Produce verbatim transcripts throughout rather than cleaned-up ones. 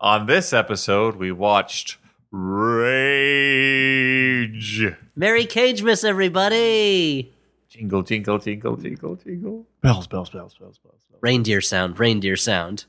On this episode, we watched Rage. Merry Cagemas, everybody! Jingle, jingle, jingle, jingle, jingle. Bells, bells, bells, bells, bells. bells. Reindeer sound, reindeer sound.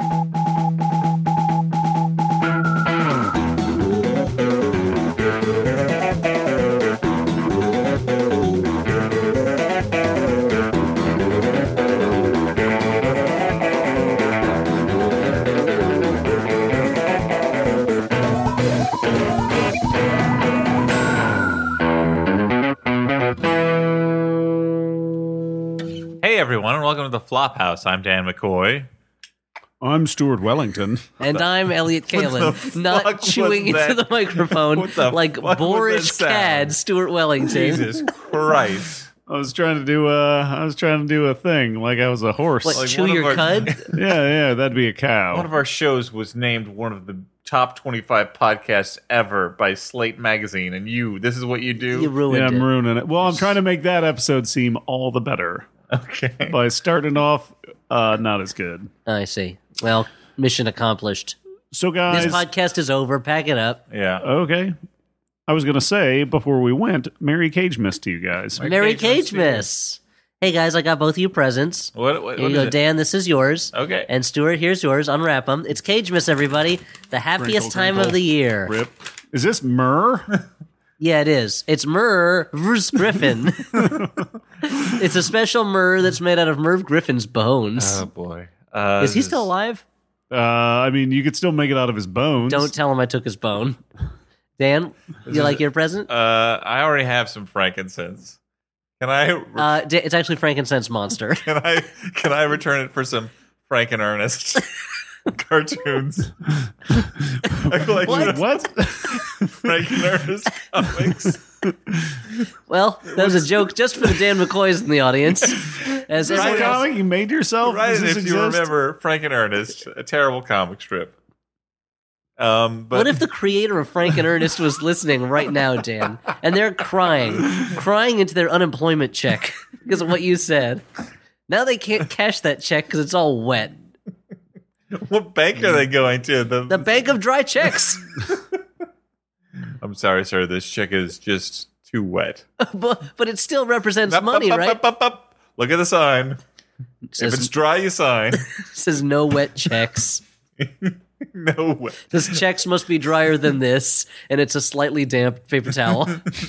Hey, everyone, and welcome to the Flophouse. I'm Dan McCoy. I'm Stuart Wellington. And I'm Elliot What the Kalin, fuck not chewing was into that? the microphone What the like fuck was boorish that sound? cad Stuart Wellington. Jesus Christ. I was trying to do a, I was trying to do a thing like I was a horse. What, Like chew one of your our- cud? Yeah, yeah, that'd be a cow. One of our shows was named one of the top twenty-five podcasts ever by Slate Magazine, and you, this is what you do? You ruined yeah, I'm it. ruining it. Well, I'm trying to make that episode seem all the better Okay. by starting off uh, not as good. I see. Well, mission accomplished. So, guys, This podcast is over. Pack it up. Yeah. okay. I was going to say before we went, Merry Cagemas to you guys. Merry Merry Cagemas to you. Cagemas. Hey, guys, I got both of you presents. What, what, Here what you is go, it? Dan. This is yours. Okay. And Stuart, here's yours. Unwrap them. It's Cagemas, everybody. The happiest Crinkle, time crinkle. of the year. Rip. Is this myrrh? Yeah, it is. It's Merv Griffin. It's a special Merv that's made out of Merv Griffin's bones. Oh, boy. Uh, is he this still alive? uh, I mean, you could still make it out of his bones. Don't tell him I took his bone. Dan, you is like it- your present? Uh, I already have some frankincense. Can I? Uh, Da- it's actually Frankincense Monster. Can I? Can I return it for some Frank and Ernest cartoons? I collect What? what? Frank and Ernest comics. Well, that was a joke just for the Dan McCoys in the audience. As Is this a everyone else- comic you made yourself? Right, Does this if you exist? remember Frank and Ernest, a terrible comic strip. Um, but What if the creator of Frank and Ernest was listening right now, Dan, and they're crying, crying into their unemployment check because of what you said? Now they can't cash that check because it's all wet. what bank are they going to? The, The bank of dry checks. I'm sorry, sir. This check is just too wet. but, but it still represents Up, money, up, up, right? up, up, up. Look at the sign. It If says, it's dry, you sign. says no wet checks. No way. This checks must be drier than this, and it's a slightly damp paper towel.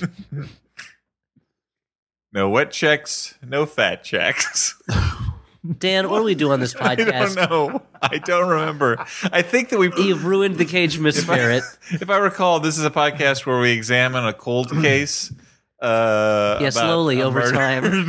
No wet checks, no fat checks. Dan, what do we do on this I podcast? don't know. I don't remember. I think that we. You've ruined the cage Miss Ferret. If I recall, this is a podcast where we examine a cold case. Uh, Yeah, about slowly a over murder. time.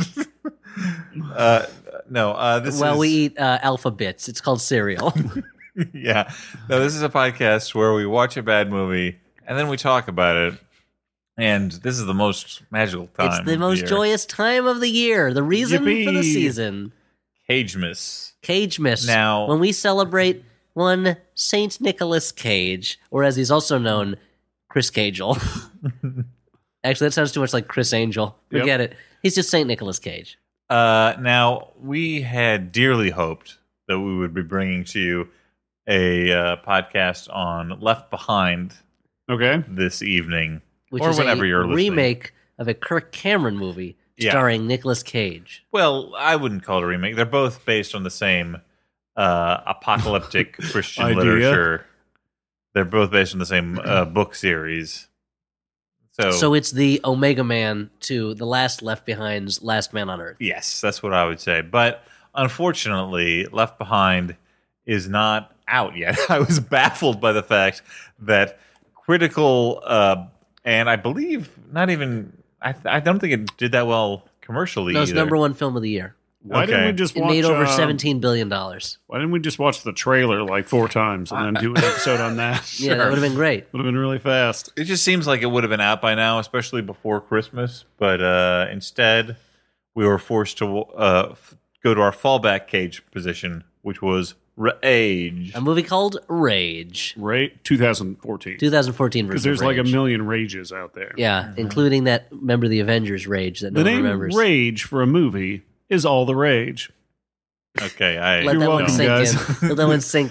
uh, no, uh, this Well, is. we eat uh, alpha bits. It's called cereal. Yeah. No, this is a podcast where we watch a bad movie and then we talk about it. And this is the most magical time. It's the of most year. joyous time of the year. The reason for the Yippee. season. Cagemas. Cage Miss. Now- when we celebrate one Saint Nicholas Cage, or as he's also known, Chris Cagel. Actually, that sounds too much like Chris Angel. Yep. Forget it. He's just Saint Nicholas Cage. Uh, now, we had dearly hoped that we would be bringing to you a uh, podcast on Left Behind Okay. this evening. Which Or is whenever a you're listening. remake of a Kirk Cameron movie Yeah. starring Nicolas Cage. Well, I wouldn't call it a remake. They're both based on the same uh, apocalyptic Christian Idea. literature. They're both based on the same uh, book series. So, So it's the Omega Man to the last Left Behind's Last Man on Earth. yes, that's what I would say. But unfortunately, Left Behind is not out yet. I was baffled by the fact that critical, uh, and I believe not even, I, I don't think it did that well commercially No, it's either. number one film of the year. Why Okay. didn't we just It watch? made over um, seventeen billion dollars. Why didn't we just watch the trailer like four times and then do an episode on that? Yeah, that would have been great. Would have been really fast. It just seems like it would have been out by now, especially before Christmas. But uh, instead, we were forced to uh, f- go to our fallback cage position, which was Rage. A movie called Rage. Right, twenty fourteen. twenty fourteen version Because there's of like a Rage. million rages out there. Yeah, including that member of the Avengers Rage that no The one name remembers. Rage for a movie is all the rage. Okay, I Let You're that one welcome, sink guys. in. Let that one sink in.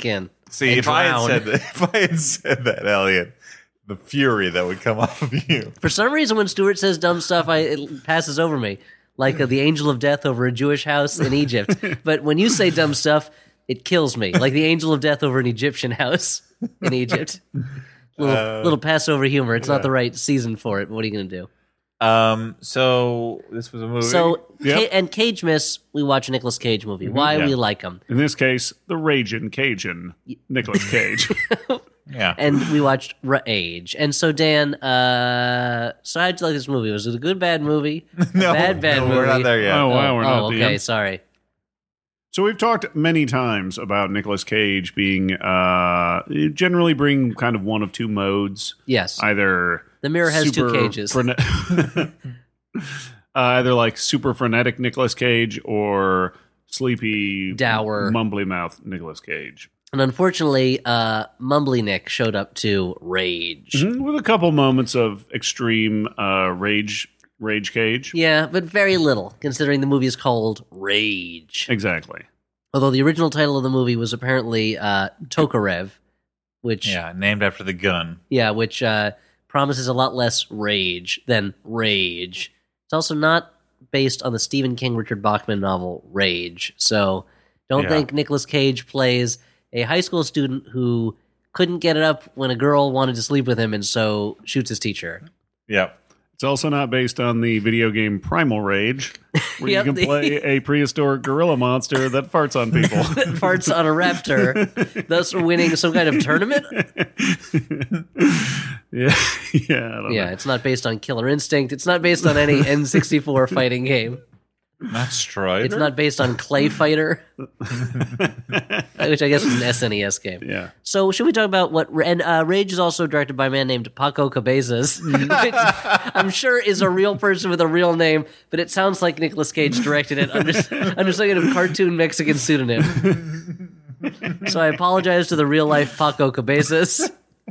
See, And if I had drown. said that, if I had said that, Elliot, the fury that would come off of you. For some reason, when Stuart says dumb stuff, I, it passes over me, like uh, the angel of death over a Jewish house in Egypt. But when you say dumb stuff, it kills me, like the angel of death over an Egyptian house in Egypt. Little, Uh, little Passover humor. It's not the right season for it, but what are you going to do? Um. So this was a movie. So, Yep. Ca- and Cage Miss, we watch a Nicolas Cage movie. Why Yeah. we like him. In this case, the Ragin' Cajun, Nicolas Cage. yeah. And we watched Rage. And so, Dan, uh, so how'd you like this movie? Was it a good, bad movie? A no, bad, bad no, movie? we're not there yet. Oh, wow, we're not oh at the okay, end. sorry. So we've talked many times about Nicolas Cage being uh, generally bring kind of one of two modes. Yes. Either The mirror has two super cages. frene- uh, either like super frenetic Nicolas Cage or sleepy, Dour. mumbly mouth Nicolas Cage. And unfortunately, uh, Mumbly Nick showed up to Rage. Mhm, with a couple moments of extreme uh, rage, rage Cage. Yeah, but very little, considering the movie is called Rage. Exactly. Although the original title of the movie was apparently uh, Tokarev, which Yeah, named after the gun. yeah, which uh, promises a lot less rage than Rage. It's also not based on the Stephen King, Richard Bachman novel Rage. So don't Yeah. think Nicolas Cage plays a high school student who couldn't get it up when a girl wanted to sleep with him and so shoots his teacher. Yep. It's also not based on the video game Primal Rage, where Yep. you can play a prehistoric gorilla monster that farts on people. That farts on a raptor, thus winning some kind of tournament. yeah, yeah, I don't Yeah, know. it's not based on Killer Instinct. It's not based on any N sixty-four fighting game. Not Strider. It's not based on Clay Fighter, which I guess is an S N E S game. Yeah. So should we talk about what? And uh, Rage is also directed by a man named Paco Cabezas, which I'm sure is a real person with a real name, but it sounds like Nicolas Cage directed it under, under some kind of cartoon Mexican pseudonym. So I apologize to the real life Paco Cabezas.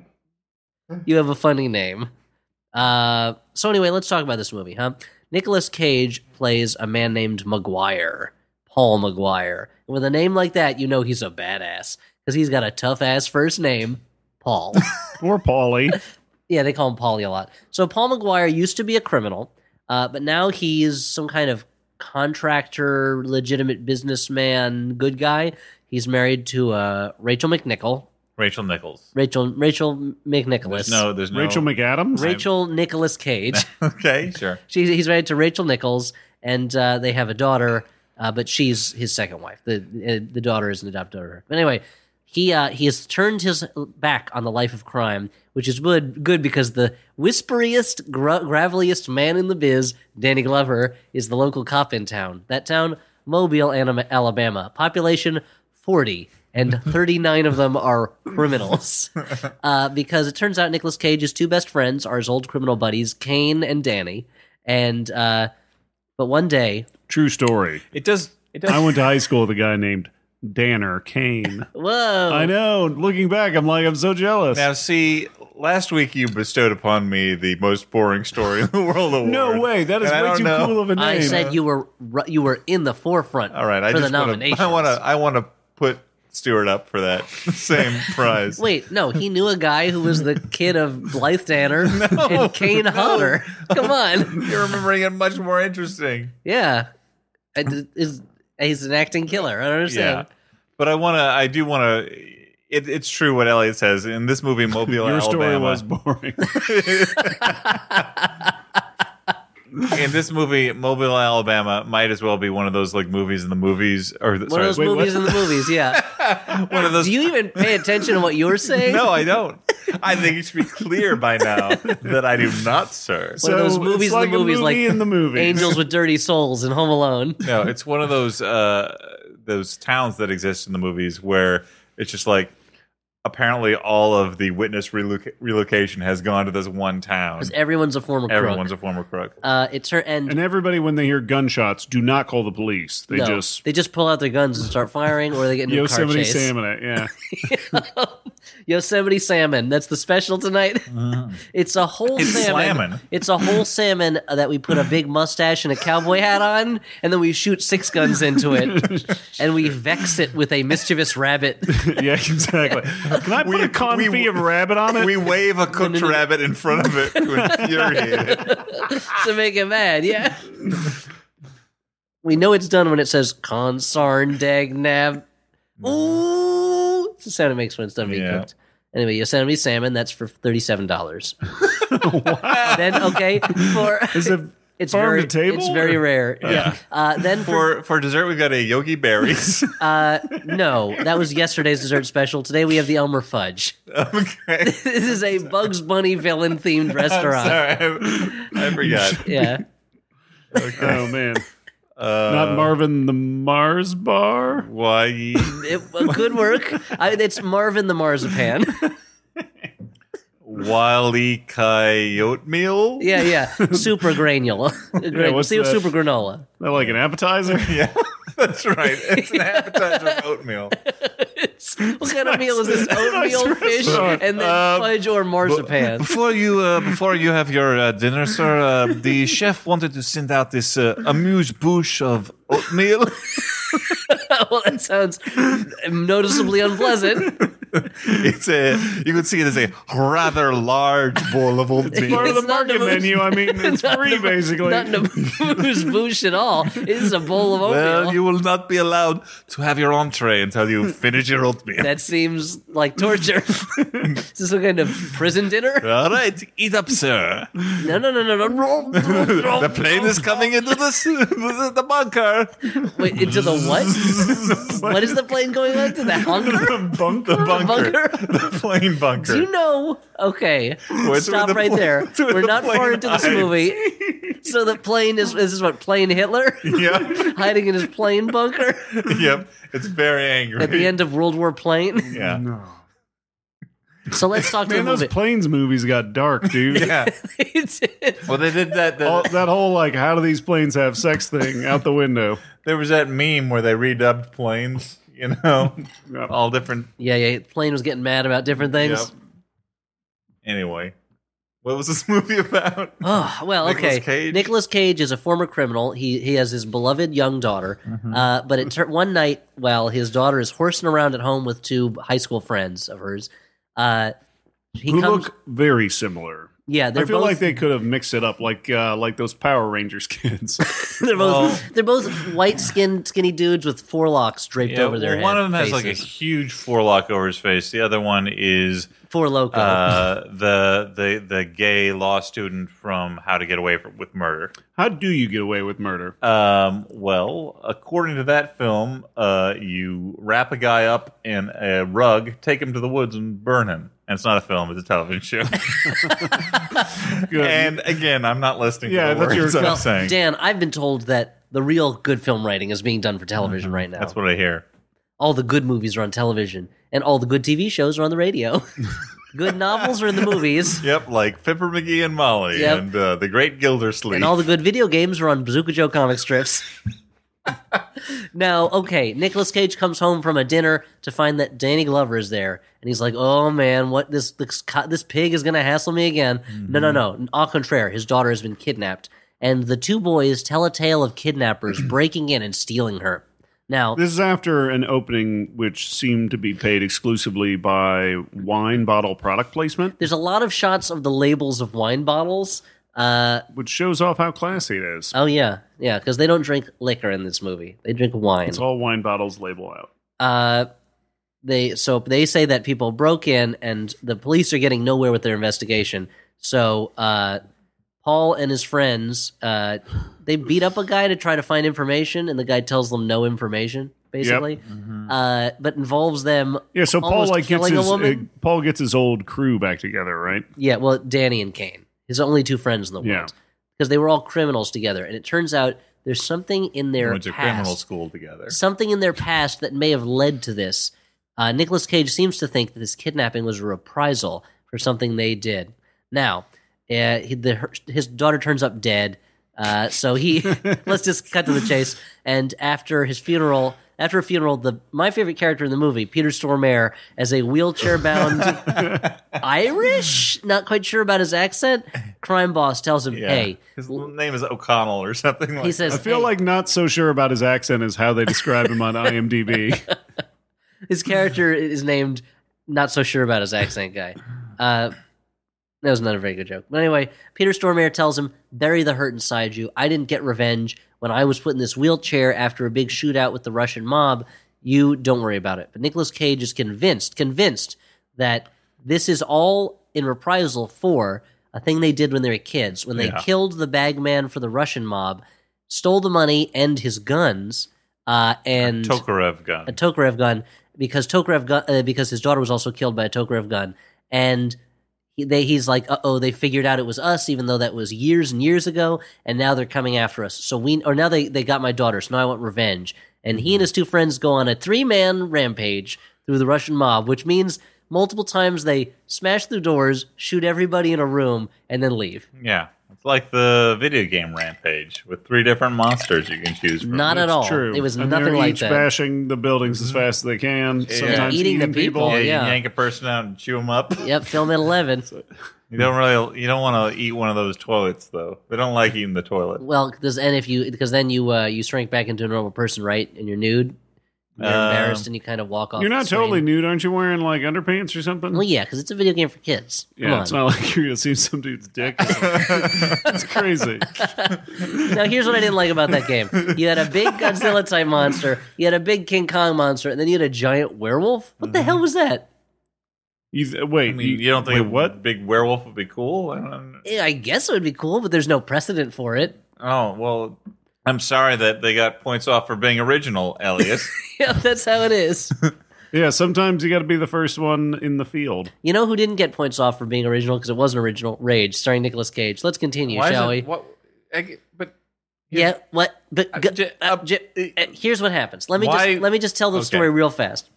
You have a funny name. Uh, so anyway, let's talk about this movie, huh? Nicolas Cage plays a man named Maguire, Paul Maguire. And with a name like that, you know he's a badass because he's got a tough ass first name, Paul. Or Paulie. Yeah, they call him Paulie a lot. So Paul Maguire used to be a criminal, uh, but now he's some kind of contractor, legitimate businessman, good guy. He's married to uh, Rachel McNichol. Rachel Nichols. Rachel Rachel McNicholas. There's no. There's no. Rachel McAdams. Rachel Nicolas Cage. Okay, sure. She's he's married to Rachel Nichols, and uh, they have a daughter, uh, but she's his second wife. The uh, the daughter is an adopted daughter. But anyway, he uh, he has turned his back on the life of crime, which is good good because the whisperiest, gra- graveliest man in the biz, Danny Glover, is the local cop in town. That town, Mobile, Alabama, population forty. And thirty-nine of them are criminals. Uh, because it turns out Nicolas Cage's two best friends are his old criminal buddies, Kane and Danny. And, uh, but one day, True story. It does. It does. I went to high school with a guy named Danner Kane. whoa. I know. Looking back, I'm like, I'm so jealous. Now, see, last week you bestowed upon me the most boring story in the world award. No way. That is And I way don't too know. cool of a name. I said you were ru- you were in the forefront All right, I for the just wanna, nominations. I want to. I want to put Stewart up for that same prize. Wait, no, he knew a guy who was the kid of Blythe Danner and Kane Hodder. Come on. You're remembering it much more interesting. Yeah. I d- Is, he's an acting killer. I don't Yeah, understand. but I want to. I do want to. It, it's true what Elliot says in this movie, Mobile, Your story Alabama. was boring. In this movie, Mobile, Alabama, might as well be one of those like movies in the movies, or One sorry, of those wait, movies what? in the movies, yeah. one of those. Do you even pay attention to what you're saying? No, I don't. I think it should be clear by now that I do not, sir. One of those So movies it's in the like a movies, like movie in the movies. Angels with Dirty Souls and Home Alone. No, it's one of those uh, those towns that exist in the movies where it's just like, apparently all of the witness reloc- relocation has gone to this one town. Because everyone's a former crook. Everyone's a former crook. Uh, it's her and, And everybody, when they hear gunshots, do not call the police. They no, just they just pull out their guns and start firing, or they get into a car Yosemite chase. salmon it. Yeah, Yosemite salmon. That's the special tonight. It's a whole It's salmon. slammin'. It's a whole salmon that we put a big mustache and a cowboy hat on, and then we shoot six guns into it, and we vex it with a mischievous rabbit. yeah, exactly. Can I put We- a confit we- of rabbit on it? We wave a cooked no, no. rabbit in front of it to infuriate it. To make it mad, yeah. We know it's done when it says "consarn dag nab." Ooh, it's the sound it makes when it's done being Yeah. cooked. Anyway, Yosemite salmon. That's for thirty-seven dollars. Then okay, for Is it it's farm very to table, it's very or- rare. Yeah. Uh, then for For for dessert, we've got a Yogi Berries. uh, no, that was yesterday's dessert special. Today we have the Elmer Fudge. Okay. This is a Bugs Bunny villain themed I'm restaurant. sorry, I, I forgot. Yeah. Oh man, Uh, not Marvin the Mars Bar. Why? It, uh, good work. I, it's Marvin the Marzipan. Wily Coyote Meal? Yeah, yeah. Super granula. Gra- what's super, that? super granola. That like an appetizer? Yeah, that's right. It's an appetizer of oatmeal. It's, what kind of meal is this? Oatmeal, Nice fish, restaurant. and then Uh, fudge or marzipan. Before you uh, before you have your uh, dinner, sir, uh, the chef wanted to send out this uh, amuse bouche of oatmeal. Well, that sounds noticeably unpleasant. It's a you can see it as a rather large bowl of oatmeal. Part of the It's not market the- menu. I mean, it's free basically. Not a booze boosh at all. This is a bowl of oatmeal. Well, you will not be allowed to have your entree until you finish your oatmeal. That seems like torture. Is this some kind of prison dinner? All right, eat up, sir. No, no, no, no, no. The plane is coming into the s- the, the bunker. Wait, into the what? What is the plane going on to? The hunger? The bunker. The bunker. Bunker? The plane bunker. Do you know? Okay, What's stop with the right pl- there. what's with We're the not far plane into this hides? movie. So the plane is this is what plane Hitler Yeah. hiding in his plane bunker Yep. It's very angry. at the end of World War Plane. Yeah. No. So let's talk to Man, the those movie. planes movies got dark, dude. Yeah. It's- Well, they did that. The, All, that whole like, how do these planes have sex thing out the window? there was that meme where they redubbed planes. You know, Yep. all different. yeah, yeah. Plane was getting mad about different things. Yep. Anyway, what was this movie about? Oh well, Nicolas okay. Cage? Nicolas Cage is a former criminal. He he has his beloved young daughter. Uh, but it tur- one night, while his daughter is horsing around at home with two high school friends of hers, uh, he Who comes. look very similar. yeah, I they're feel both like they could have mixed it up, like uh, like those Power Rangers kids. they're both Well- they're both white skinned skinny dudes with forelocks draped Yeah, over their well, head. one of them has like a faces. huge forelock over his face. The other one is Four Loko. uh, the the the gay law student from How to Get Away from, with Murder. How do you get away with murder? Um, well, according to that film, uh, you wrap a guy up in a rug, take him to the woods, and burn him. And it's not a film; it's a television show. Good. And again, I'm not listening Yeah, to the that's your- words I'm Well, saying. Dan, I've been told that the real good film writing is being done for television right now. That's what I hear. All the good movies are on television, and all the good T V shows are on the radio. Good novels are in the movies, Yep, like Fipper McGee and Molly, Yep. and uh, the Great Gildersleeve. and all the good video games are on Bazooka Joe comic strips. Now, okay, Nicolas Cage comes home from a dinner to find that Danny Glover is there, and he's like, "Oh man, what this this, co- this pig is gonna hassle me again." No, no, no. Au contraire, his daughter has been kidnapped, and the two boys tell a tale of kidnappers breaking in and stealing her. Now, This is after an opening which seemed to be paid exclusively by wine bottle product placement, there's a lot of shots of the labels of wine bottles. Uh, which shows off how classy it is. oh yeah, yeah, because they don't drink liquor in this movie; they drink wine. It's all wine bottles label out. Uh, they so they say that people broke in, and the police are getting nowhere with their investigation. So uh, Paul and his friends uh, they beat up a guy to try to find information, and the guy tells them no information, basically. Uh, but involves them. Yeah, so Paul almost like gets killing a his woman? uh, Paul gets his old crew back together, right? Yeah, well, Danny and Kane, his only two friends in the Yeah. world, because they were all criminals together, and it turns out there's something in They their went to criminal past, school together. something in their past that may have led to this. Uh, Nicolas Cage seems to think that this kidnapping was a reprisal for something they did. Now, uh, he, the, her, his daughter turns up dead, uh, so he let's just cut to the chase. And after his funeral, after a funeral, the my favorite character in the movie, Peter Stormare, as a wheelchair-bound Irish, not quite sure about his accent, crime boss tells him, Yeah. "Hey." His name is O'Connell or something like He says, I feel "Hey." like not so sure about his accent is how they describe him on IMDb. His character is named not so sure about his accent guy. Uh, that was not a very good joke. But anyway, Peter Stormare tells him, bury the hurt inside you. I didn't get revenge when I was put in this wheelchair after a big shootout with the Russian mob. You don't worry about it. But Nicolas Cage is convinced, convinced that this is all in reprisal for a thing they did when they were kids. When they Yeah. killed the bagman for the Russian mob, stole the money and his guns, uh, and Tokarev gun. a Tokarev gun because Tokarev gun uh, because his daughter was also killed by a Tokarev gun, and he, they he's like, uh oh, they figured out it was us, even though that was years and years ago, and now they're coming after us. So we or now they they got my daughter, so now I want revenge. And he and his two friends go on a three man rampage through the Russian mob, which means multiple times they smash through doors, shoot everybody in a room, and then leave. Yeah. It's like the video game Rampage with three different monsters you can choose from. Not at That's all. true. It was and nothing they're like each that. bashing the buildings as fast as they can. Sometimes eating eating, the people. Yeah, you yeah. can yank a person out and chew them up. Yep, film at eleven. You don't really, you don't want to eat one of those toilets though. They don't like eating the toilet. Well, because and if you because then you uh, you shrink back into a normal person, right? And you're nude, you're Um, embarrassed, and you kind of walk off. You're the not screen. totally nude, aren't you? Wearing like underpants or something? Well, yeah, because it's a video game for kids. Come yeah, on. it's not like you're gonna see some dude's dick. That's crazy. Now, here's what I didn't like about that game. You had a big Godzilla type monster, you had a big King Kong monster, and then you had a giant werewolf. What the hell was that? You th- wait, I mean, you don't think wait, a what? big werewolf would be cool? I don't, Eh, I guess it would be cool, but there's no precedent for it. oh well, I'm sorry that they got points off for being original, Elliot. Yeah, that's how it is. Yeah, sometimes you got to be the first one in the field. You know who didn't get points off for being original because it wasn't original? Rage, starring Nicolas Cage. Let's continue, Why is shall it- we? What? I, but Yeah, what? But Uh, go- j- uh, uh, j- uh, here's what happens. Let me Why- just let me just tell the Okay. story real fast.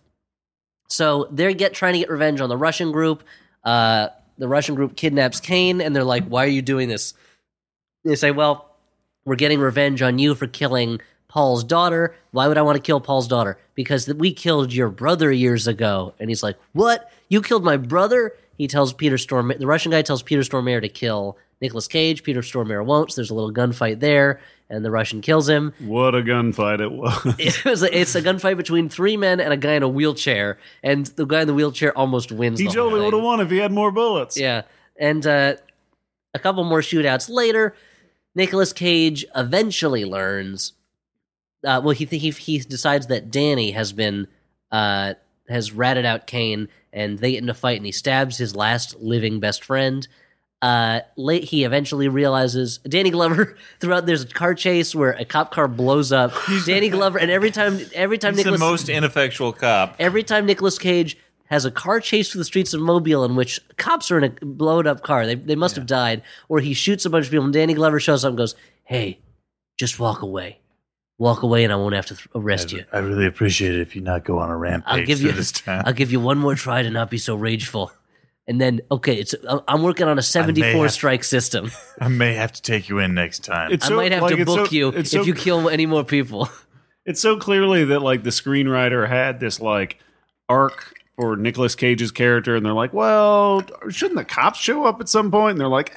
So they're get trying to get revenge on the Russian group. Uh, the Russian group kidnaps Kane, and they're like, "Why are you doing this?" They say, "Well, we're getting revenge on you for killing Paul's daughter. Why would I want to kill Paul's daughter? Because th- we killed your brother years ago." And he's like, "What? You killed my brother?" He tells Peter Stormare, the Russian guy tells Peter Stormare to kill Nicolas Cage. Peter Stormare won't, so there's a little gunfight there, and the Russian kills him. What a gunfight it was. It was a, it's a gunfight between three men and a guy in a wheelchair, and the guy in the wheelchair almost wins He the whole totally would thing. have won if he had more bullets. Yeah, and uh, a couple more shootouts later, Nicolas Cage eventually learns. Uh, well, he he he decides that Danny has been uh, has ratted out Kane, and they get in a fight, and he stabs his last living best friend. Uh, late, he eventually realizes Danny Glover. Throughout, there's a car chase where a cop car blows up. Danny Glover, and every time, every time He's the Nicolas, most ineffectual cop. every time Nicolas Cage has a car chase through the streets of Mobile in which cops are in a blown up car, they they must have died, or he shoots a bunch of people, and Danny Glover shows up and goes, "Hey, just walk away, walk away, and I won't have to th- arrest you. I really appreciate it if you not go on a rampage I'll give through you, this town. I'll give you one more try to not be so rageful." And then, okay, it's I'm working on a seventy-four have- strike system. I may have to take you in next time. It's I so- might have like, to it's book so- you it's if so- you kill any more people. It's so clearly that like the screenwriter had this like arc for Nicolas Cage's character, and they're like, "Well, shouldn't the cops show up at some point?" And they're like,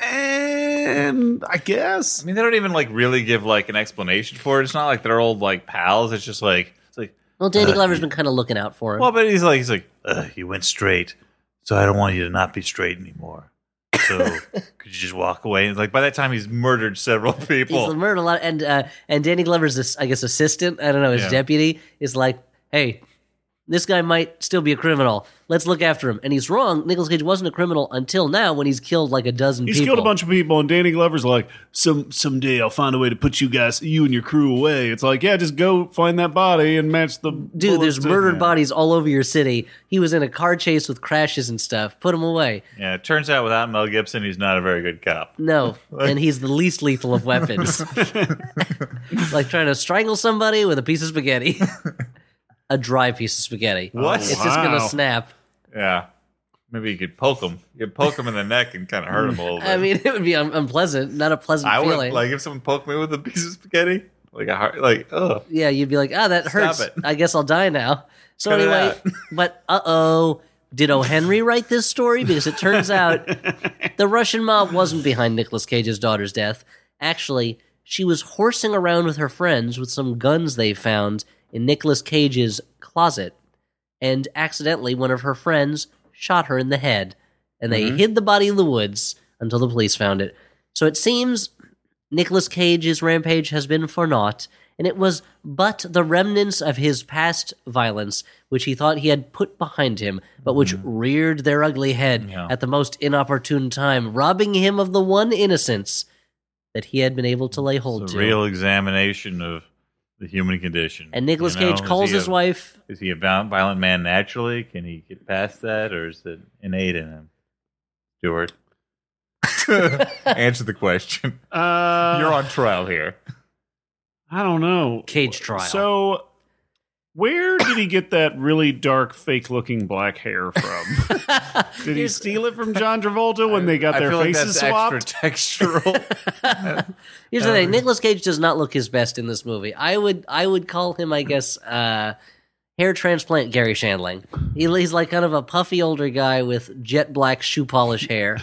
"And I guess." I mean, they don't even like really give like an explanation for it. It's not like they're old like pals. It's just like it's like, Well, Danny Uh, Glover's been kind of looking out for him. well, but he's like he's like, Ugh, you went straight, so I don't want you to not be straight anymore. So could you just walk away? And like by that time, he's murdered several He's people. murdered a lot, and uh, and Danny Glover's, this, I guess, assistant. I don't know, his Yeah. deputy is like, "Hey, this guy might still be a criminal. Let's look after him." And he's wrong. Nicolas Cage wasn't a criminal until now, when he's killed like a dozen He's people. killed a bunch of people, and Danny Glover's like, "Some someday I'll find a way to put you guys, you and your crew away." It's like, yeah, just go find that body and match the Dude, bullets there's to- murdered Yeah. bodies all over your city. He was in a car chase with crashes and stuff. Put him away. Yeah, it turns out without Mel Gibson, he's not a very good cop. No, and he's the least lethal of weapons. Like trying to strangle somebody with a piece of spaghetti. a dry piece of spaghetti. What? It's just going to Wow. snap. Yeah. Maybe you could poke him. You could poke him in the neck and kind of hurt him a little bit. I mean, it would be un- unpleasant, not a pleasant I would feeling. like if someone poked me with a piece of spaghetti, like a heart, like oh, yeah, you'd be like, ah, that Stop hurts. it. I guess I'll die now. So Cut it anyway, out. but uh-oh, did O. Henry write this story? Because it turns out the Russian mob wasn't behind Nicolas Cage's daughter's death. Actually, she was horsing around with her friends with some guns they found in Nicolas Cage's closet, and accidentally one of her friends shot her in the head, and they Mm-hmm. hid the body in the woods until the police found it. So it seems Nicolas Cage's rampage has been for naught, and it was but the remnants of his past violence, which he thought he had put behind him, but which reared their ugly head Mm-hmm. Yeah. at the most inopportune time, robbing him of the one innocence that he had been able to lay hold it's a to. real examination of the human condition. And Nicolas You know, Cage is calls he his a- wife. Is he a violent, violent man naturally? Can he get past that, or is it innate in him? Stuart, answer the question. Uh, You're on trial here. I don't know. Cage trial. So, where did he get that really dark, fake-looking black hair from? Did he Here's- steal it from John Travolta when they got I their feel like faces that's swapped? extra textural. Here's the thing: Nicolas Cage does not look his best in this movie. I would, I would call him, I guess, uh, hair transplant Gary Shandling. He, he's like kind of a puffy older guy with jet black shoe polish hair.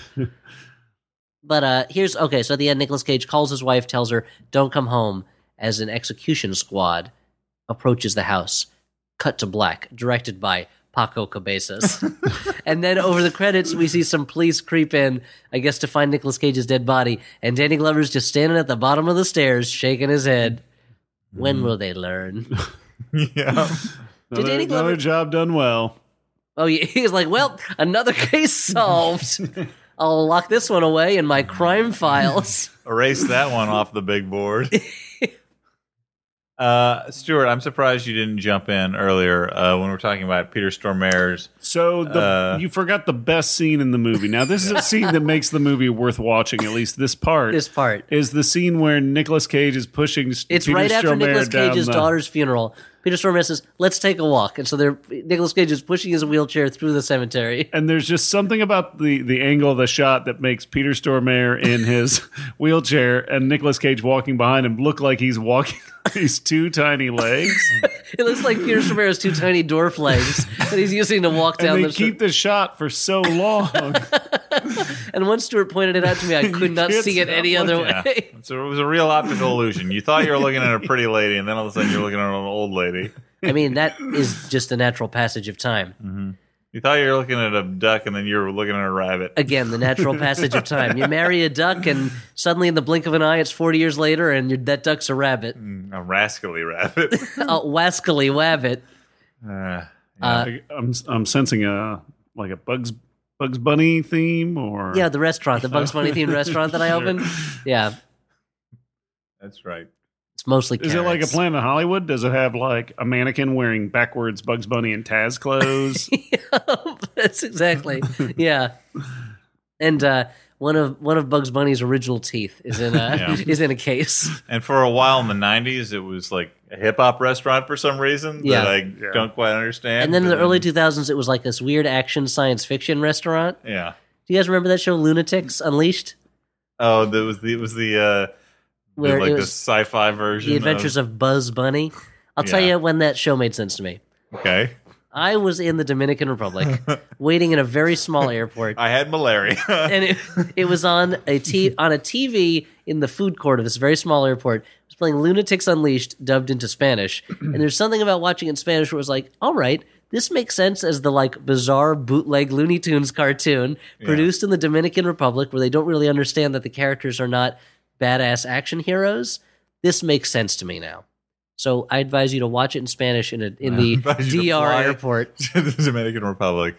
But uh, here's okay. So at the end, Nicolas Cage calls his wife, tells her, "Don't come home." As an execution squad approaches the house. Cut to black, directed by Paco Cabezas. And then over the credits, we see some police creep in, I guess to find Nicolas Cage's dead body, and Danny Glover's just standing at the bottom of the stairs, shaking his head. When will they learn? yeah. Did Another, Danny Glover- another job done well. Oh, yeah, he's like, well, another case solved. I'll lock this one away in my crime files. Erase that one off the big board. Uh, Stuart, I'm surprised you didn't jump in earlier uh, when we were talking about Peter Stormare's. So the, Uh, you forgot the best scene in the movie. Now, this is a scene that makes the movie worth watching, at least this part. This part. is the scene where Nicolas Cage is pushing It's Peter right after Stormare Nicolas down Cage's the- daughter's funeral. Peter Stormare says, let's take a walk. And so they're, Nicolas Cage is pushing his wheelchair through the cemetery. And there's just something about the, the angle of the shot that makes Peter Stormare in his wheelchair and Nicolas Cage walking behind him look like he's walking these two tiny legs. It looks like Peter Stormare's two tiny dwarf legs that he's using to walk down And they the keep the shot for so long. And once Stuart pointed it out to me, I could not can't see it stop any other Yeah. way. So it was a real optical illusion. You thought you were looking at a pretty lady, and then all of a sudden you're looking at an old lady. I mean, that is just a natural passage of time. You thought you were looking at a duck, and then you were looking at a rabbit. Again, the natural passage of time. You marry a duck, and suddenly in the blink of an eye, it's forty years later, and you're, that duck's a rabbit. A rascally rabbit. A wascally wabbit. Uh, I- I'm I'm sensing a like a Bugs Bugs Bunny theme or Yeah, the restaurant, the Bugs Bunny themed restaurant that I opened. Yeah, that's right. it's mostly Is it like a carrots. Planet Hollywood? Does it have like a mannequin wearing backwards Bugs Bunny and Taz clothes? That's exactly. Yeah. And uh, one of one of Bugs Bunny's original teeth is in a Yeah. is in a case. And for a while in the nineties, it was like a hip hop restaurant for some reason Yeah. that I Yeah. don't quite understand. And then in But the early two thousands, it was like this weird action science fiction restaurant. yeah. Do you guys remember that show, Lunatics Unleashed? Oh, that was the it was the uh, the, Where like it the was sci-fi version. The Adventures of, Buzz Bunny. I'll tell Yeah. you when that show made sense to me. Okay, I was in the Dominican Republic, waiting in a very small airport. I had malaria. and it, it was on a t- on a T V in the food court of this very small airport. It was playing Lunatics Unleashed, dubbed into Spanish. And there's something about watching in Spanish where it was like, all right, this makes sense as the like bizarre bootleg Looney Tunes cartoon produced in the Dominican Republic, where they don't really understand that the characters are not badass action heroes. This makes sense to me now. So I advise you to watch it in Spanish in a, in the advise you to D R fly airport. to the Dominican Republic.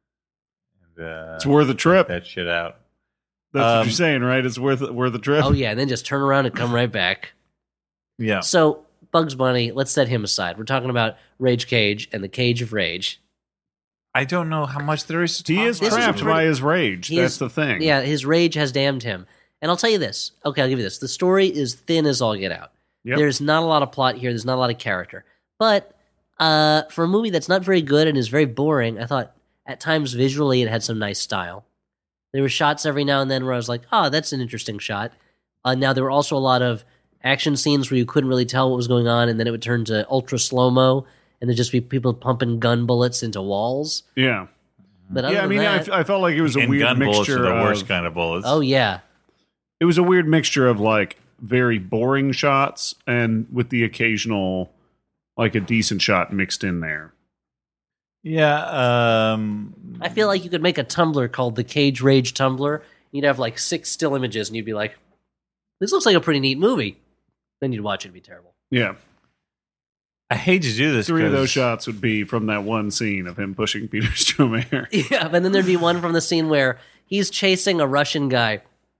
And, uh, It's worth a trip. check that shit out. That's what Um, you're saying, right? It's worth worth a trip. Oh yeah, and then just turn around and come right back. Yeah. So, Bugs Bunny, let's set him aside. We're talking about Rage Cage and the Cage of Rage. I don't know how much there is to He talk is about. This is a trapped pretty- by his rage. He That's is- the thing. Yeah, his rage has damned him. And I'll tell you this. Okay, I'll give you this. The story is thin as all get out. Yep. There's not a lot of plot here. There's not a lot of character. But Uh, for a movie that's not very good and is very boring, I thought at times visually it had some nice style. There were shots every now and then where I was like, oh, that's an interesting shot. Uh, now, there were also a lot of action scenes where you couldn't really tell what was going on, and then it would turn to ultra slow-mo, and there'd just be people pumping gun bullets into walls. Yeah. But other Yeah, I than mean, I, that, f- I felt like it was a And weird gun bullets mixture are the of... worst kind of bullets. oh, yeah. It was a weird mixture of, like, very boring shots and with the occasional, like, a decent shot mixed in there. Yeah. Um, I feel like you could make a Tumblr called the Cage Rage Tumblr. You'd have like six still images, and you'd be like, "This looks like a pretty neat movie." Then you'd watch it; it'd be terrible. Yeah. I hate to do this. Three of 'cause- those shots would be from that one scene of him pushing Peter Stormare. Yeah, but then there'd be one from the scene where he's chasing a Russian guy,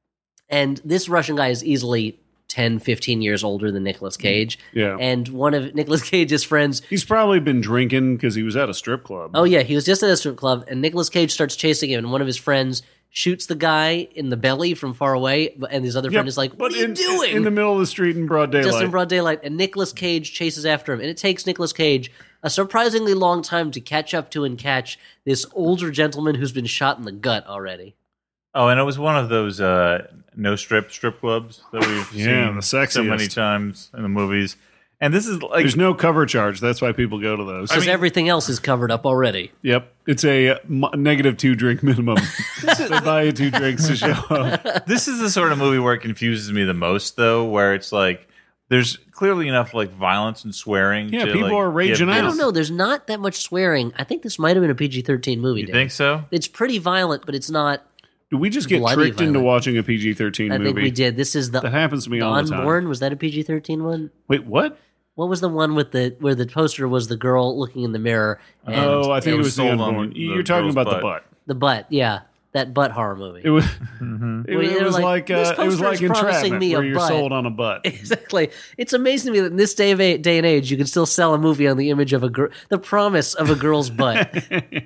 and this Russian guy is easily ten, fifteen years older than Nicolas Cage. Yeah. And one of Nicolas Cage's friends, He's probably been drinking because he was at a strip club. oh yeah, he was just at a strip club, and Nicolas Cage starts chasing him, and one of his friends shoots the guy in the belly from far away, and his other Yep, friend is like, "What but are you in, doing?" In the middle of the street in broad daylight. Just in broad daylight, and Nicolas Cage chases after him, and it takes Nicolas Cage a surprisingly long time to catch up to and catch this older gentleman who's been shot in the gut already. Oh, and it was one of those uh, no strip strip clubs that we've Yeah, seen the so many sexiest. times in the movies. And this is like There's no cover charge. That's why people go to those. Because everything else is covered up already. Yep. It's a uh, m- negative two drink minimum. They buy you two drinks to show up. this is the sort of movie where it confuses me the most, though, where it's like there's clearly enough like violence and swearing. Yeah, to, people like, are raging give out. I this- don't know. There's not that much swearing. I think this might have been a P G thirteen movie. You Dan. think so? It's pretty violent, but it's not. Do we just get Bloody tricked into violent. watching a P G thirteen I movie? think we did. This is the, That happens to me the all the time. Unborn. Was that a P G thirteen one? Wait, what? What was the one with the where the poster was the girl looking in the mirror? And Oh, I think it it was was the sold on Unborn. the You're talking girl's about the butt. butt. the butt. Yeah, that butt horror movie. It was. Mm-hmm. It, Well, it they're was like, like, "This uh, it was poster like is promising entrapment, me a where you're butt." sold on a butt. Exactly. It's amazing to me that in this day of a, day and age, you can still sell a movie on the image of a girl, the promise of a girl's butt.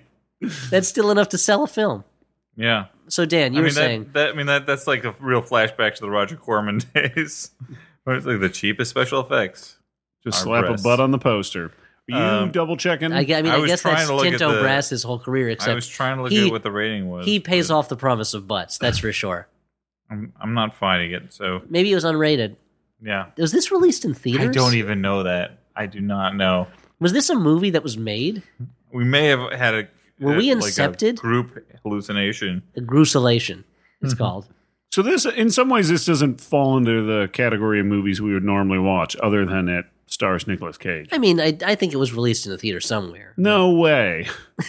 That's still enough to sell a film. Yeah. So Dan, you I were mean, saying that, that, I mean that that's like a real flashback to the Roger Corman days, where it's like the cheapest special effects. Just Our slap breasts. a butt on the poster. Are you Um, double checking? I, gue- I mean, I I, was guess trying that's to look at Tinto the- Brass his whole career. Except I was trying to look he- at what the rating was. he pays but off the promise of butts. That's for sure. I'm, I'm not finding it. So Maybe it was unrated. yeah, Was this released in theaters? I don't even know that. I do not know. Was this a movie that was made? We may have had a Were we uh, like a incepted? group hallucination. A Gruselation, it's Mm-hmm. called. So this, in some ways, this doesn't fall into the category of movies we would normally watch, other than it stars Nicolas Cage. I mean, I, I think it was released in a theater somewhere. No way.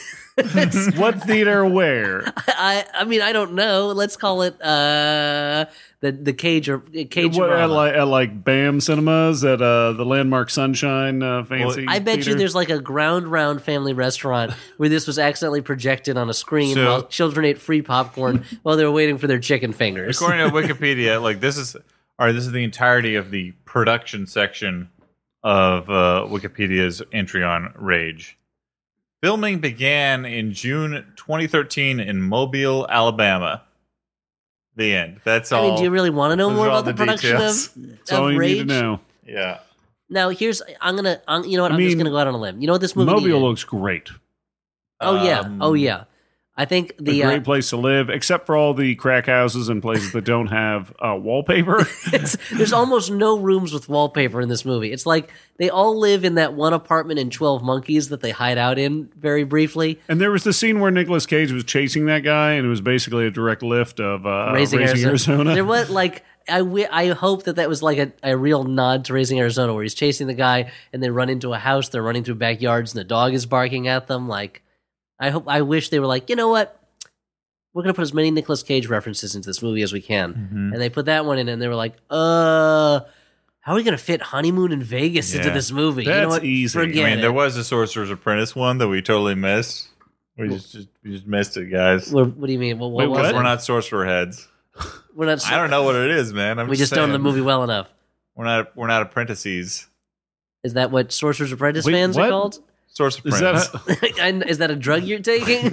What theater? Where? I I mean, I don't know. Let's call it uh, the the Cage or Cage. What, at like at like BAM Cinemas at uh, the Landmark Sunshine uh, fancy. I bet you theater? there's like a ground round family restaurant where this was accidentally projected on a screen So- while children ate free popcorn while they were waiting for their chicken fingers. According to Wikipedia, like this is all right. This is the entirety of the production section of uh, Wikipedia's entry on Rage. Filming began in June twenty thirteen in Mobile, Alabama. The end. That's I all. mean, do you really want to know Those more are all about the, the production details. of, That's all of you Rage? need to know. Yeah. Now, here's I'm gonna. I'm, you know what? I I'm just mean, gonna go out on a limb. You know what this movie? Mobile needed? looks great. Oh yeah. Um, Oh yeah. I think A the great uh, place to live, except for all the crack houses and places that don't have uh, wallpaper. it's, there's almost no rooms with wallpaper in this movie. It's like they all live in that one apartment in twelve Monkeys that they hide out in very briefly. And there was the scene where Nicolas Cage was chasing that guy, and it was basically a direct lift of uh, Raising, Raising, Arizona. Arizona. There was like I, wi- I hope that that was like a, a real nod to Raising Arizona, where he's chasing the guy and they run into a house. They're running through backyards, and the dog is barking at them. Like, I hope. I wish they were like, you know what? We're gonna put as many Nicolas Cage references into this movie as we can, Mm-hmm. and they put that one in, and they were like, uh. How are we going to fit Honeymoon in Vegas into Yeah. this movie? you know That's what? easy. I Forget I mean, it. there was a Sorcerer's Apprentice one that we totally missed. We just, just we just missed it, guys. What, what do you mean? What, what Wait, was what? it? We're not sorcerer heads. We're not. I don't know what it is, man. I'm We just don't know the saying. movie well enough. We're not. We're not apprentices. Is that what Sorcerer's Apprentice Wait, fans what? are called? Sorcerer Is Apprentice. that? And is that a drug you're taking?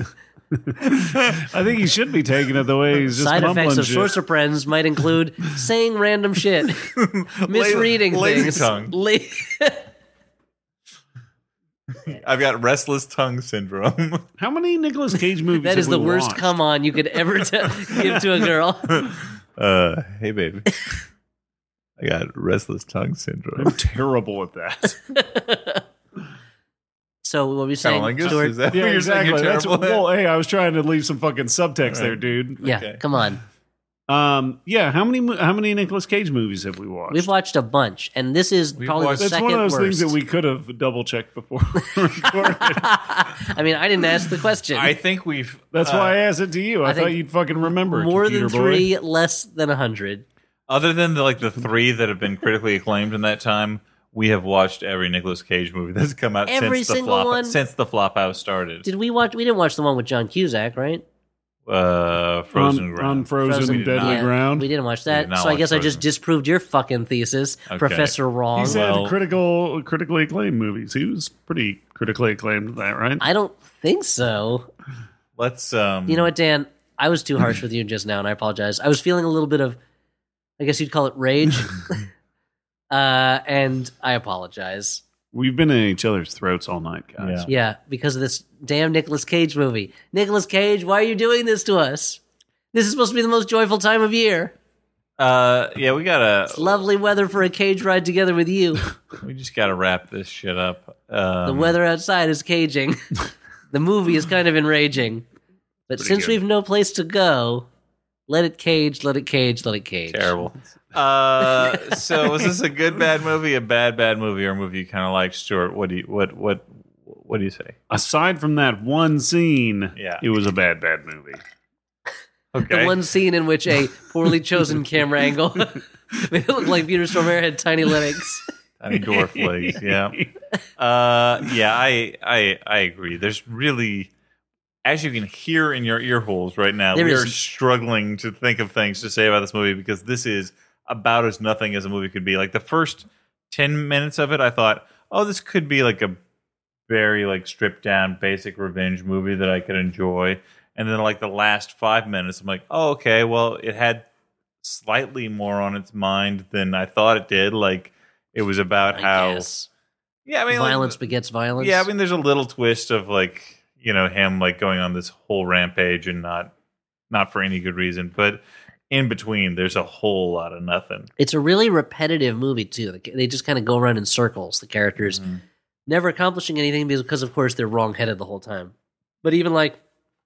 I think he should be taking it the way he's just Side mumbling effects of shit. Sorcerer Friends might include saying random shit, misreading lazy things. tongue. La- I've got restless tongue syndrome. How many Nicolas Cage movies? That have is the we worst watched? come on you could ever t- give to a girl. Uh, hey, baby. I got restless tongue syndrome. I'm terrible at that. So what were you saying, Cunnilingus? Stuart? Is that Yeah, what you're saying? exactly. You're That's terrible at? well. Hey, I was trying to leave some fucking subtext Right. there, dude. Yeah, Okay. come on. Um, yeah. How many mo- how many Nicolas Cage movies have we watched? We've watched a bunch, and this is We've probably watched- the That's second one of those worst. things that we could have double checked before we recorded. I mean, I didn't ask the question. I think we've. That's uh, why I asked it to you. I, I think thought you'd fucking remember. More computer than boy. three, less than a hundred. Other than the, like the three that have been critically acclaimed in that time, we have watched every Nicolas Cage movie that's come out Every since the single flop one? since the Flophouse started. Did we watch? We didn't watch the one with John Cusack, right? Uh, Frozen on, Ground. on frozen, Frozen, deadly yeah, ground. We didn't watch We that, did not so I watch guess I just Frozen. disproved your fucking thesis, Okay. Professor Wrong. He said Well- critical, critically acclaimed movies. He was pretty critically acclaimed with that, right? I don't think so. Let's. Um, You know what, Dan? I was too harsh with you just now, and I apologize. I was feeling a little bit of, I guess you'd call it rage, uh, and I apologize. We've been in each other's throats all night, guys. Yeah. Yeah, because of this damn Nicolas Cage movie. Nicolas Cage, why are you doing this to us? This is supposed to be the most joyful time of year. Uh, yeah, we gotta. It's lovely weather for a cage ride together with you. We just gotta wrap this shit up. Um, The weather outside is caging. The movie is kind of enraging. But Pretty since good. we've no place to go, let it cage, let it cage, let it cage. Terrible. Uh, so was this a good bad movie, a bad bad movie, or a movie you kind of like? Stuart, what do you what what what do you say? Aside from that one scene, Yeah. it was a bad, bad movie. Okay. The one scene in which a poorly chosen camera angle made it look like Peter Stormare had tiny legs. Tiny dwarf legs. Yeah. Uh, yeah. I I I agree. There's really, as you can hear in your ear holes right now, There we is- are struggling to think of things to say about this movie because this is about as nothing as a movie could be. Like the first ten minutes of it, I thought, oh, this could be like a very like stripped down basic revenge movie that I could enjoy. And then like the last five minutes, I'm like, oh, okay, well, it had slightly more on its mind than I thought it did. Like it was about I how, guess. yeah, I mean, like, Violence begets violence. yeah, I mean, there's a little twist of like, you know, him like going on this whole rampage and not, not for any good reason, but in between, there's a whole lot of nothing. It's a really repetitive movie, too. They- They just kind of go around in circles, the characters, Mm-hmm. never accomplishing anything because, of course, they're wrong-headed the whole time. But even, like,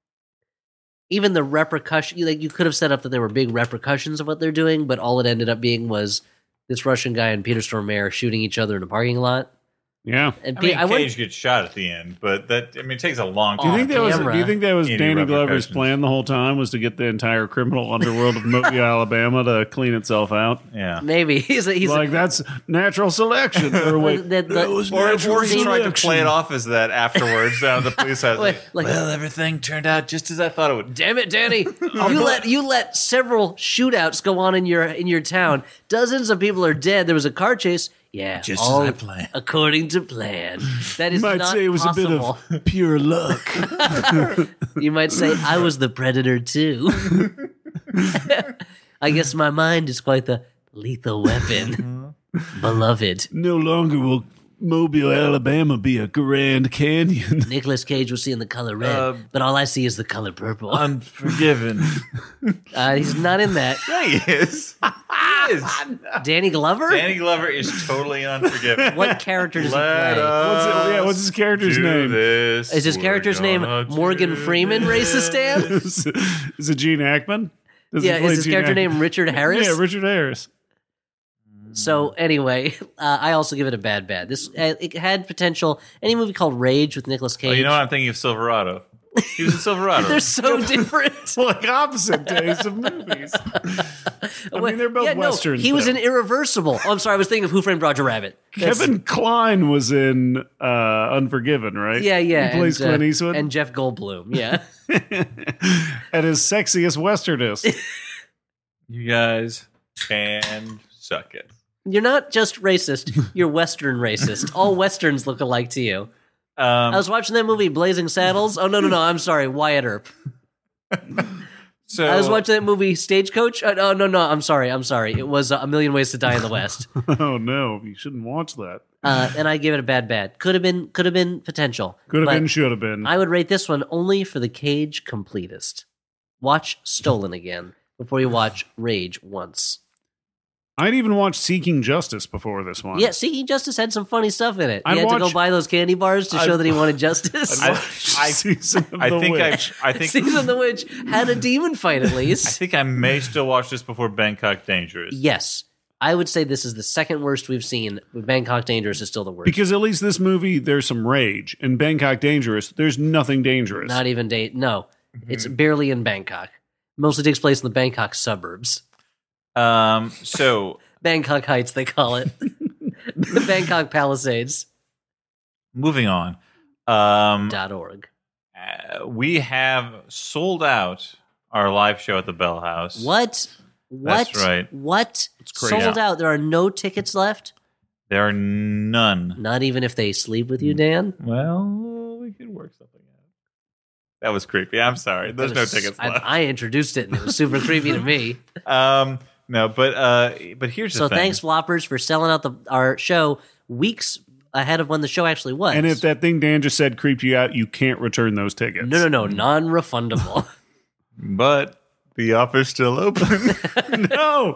even the repercussion, like, you could have set up that there were big repercussions of what they're doing, but all it ended up being was this Russian guy and Peter Stormare shooting each other in a parking lot. Yeah. And I mean, Pe- I wouldn't- Cage gets shot at the end, but that I mean, it takes a long Do you time. think that was? camera. Do you think that was Any Danny Glover's repercussions. plan the whole time? Was to get the entire criminal underworld of Mobile, Alabama, to clean itself out? Yeah. maybe. He's a, he's like a, that's natural selection. Or wait, The- the- that was Or, natural or he tried to selection. play it off as that afterwards down at the police house. Wait, Like, like- well, everything turned out just as I thought it would. Damn it, Danny! You let you let several shootouts go on in your in your town. Dozens of people are dead. There was a car chase. Yeah, Just as all I planned. according to plan. That You is might not say it was possible. a bit of pure luck. You might say I was the predator too. I guess my mind is quite the lethal weapon, beloved. No longer will Mobile, Alabama be a Grand Canyon. Nicolas Cage was seeing the color red, Uh, but all I see is the color purple. Unforgiven. Uh, he's not in that. Yeah, he is. He is. Danny Glover? Danny Glover is totally unforgiven. What character does he Let play? What's us it- yeah, what's his character's do name? This. Is his We're character's name gonna Morgan do Freeman, racist Dan? is, is it Gene Hackman? Does he Yeah, play is his Gene character Hackman? name Richard Harris? Yeah, Richard Harris. So anyway, uh, I also give it a bad bad. This uh, it had potential. Any movie called Rage with Nicolas Cage. Oh, you know what? I'm thinking of Silverado. He was in Silverado. They're so different. Like opposite days of movies. I mean, they're both yeah, no, westerns. he was though. in Irreversible. Oh, I'm sorry, I was thinking of Who Framed Roger Rabbit. That's- Kevin Kline was in uh, Unforgiven, right? Yeah, yeah. He plays and, Clint uh, Eastwood and Jeff Goldblum. Yeah, at his sexiest westernist. You guys can suck it. you're not just racist. You're Western racist. All Westerns look alike to you. Um, I was watching that movie Blazing Saddles. Oh no, no, no. I'm sorry, Wyatt Earp. So I was watching that movie Stagecoach. Uh, no, no, no. I'm sorry. I'm sorry. It was uh, A Million Ways to Die in the West. Oh no, you shouldn't watch that. Uh, and I gave it a bad bad. Could have been, could have been potential. Could have But been, should have been. I would rate this one only for the Cage completist. Watch Stolen again before you watch Rage once. I'd even watched Seeking Justice before this one. Yeah, Seeking Justice had some funny stuff in it. He I'd had to go watch- buy those candy bars to show I'd- that he wanted justice. I, I, Season of I the think Witch. I, I think Season the Witch had a demon fight at I least. think I may still watch this before Bangkok Dangerous. Yes. I would say this is the second worst we've seen. But Bangkok Dangerous is still the worst. Because at least this movie, there's some rage. In Bangkok Dangerous, there's nothing dangerous. Not even date. No, Mm-hmm. it's barely in Bangkok. Mostly takes place in the Bangkok suburbs. Um. So Bangkok Heights, they call it. Bangkok Palisades moving on. Um. dot org. uh, we have sold out our live show at the Bell House. What? What? That's right. What? crazy. Sold out. There are no tickets left. There are none. Not even if they sleep with you, Dan. Well, we could work something out. That was creepy. I'm sorry. There's no That was- tickets I, left. I introduced it, and it was super creepy to me. Um. No, but uh. But here's the So thing. thanks, Floppers, for selling out the our show weeks ahead of when the show actually was. And if that thing Dan just said creeped you out, you can't return those tickets. no, no, no, non-refundable. But the offer's still open. no.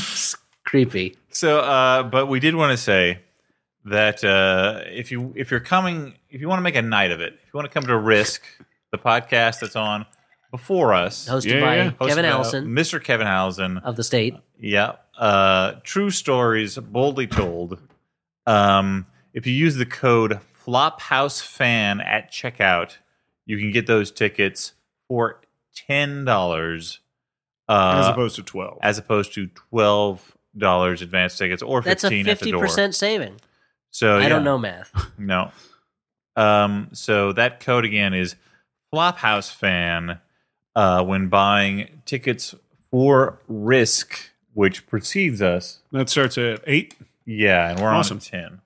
Creepy. So, uh, but we did want to say that uh, if you if you're coming, if you want to make a night of it, if you want to come to Risk, the podcast that's on before us, Hosted Yeah, by yeah. hosted Kevin by Allison Mister Kevin Allison, of the state. yeah, uh, true stories boldly told. Um, if you use the code FlopHouseFan at checkout, you can get those tickets for ten dollars, uh, As opposed to twelve. as opposed to twelve dollars advance tickets or That's a fifteen at the fifty door. percent saving. So I yeah, don't know math. No. Um. So that code again is Flophouse Fan. Uh, when buying tickets for Risk, which precedes us, That starts at eight. yeah, and we're Awesome. on ten.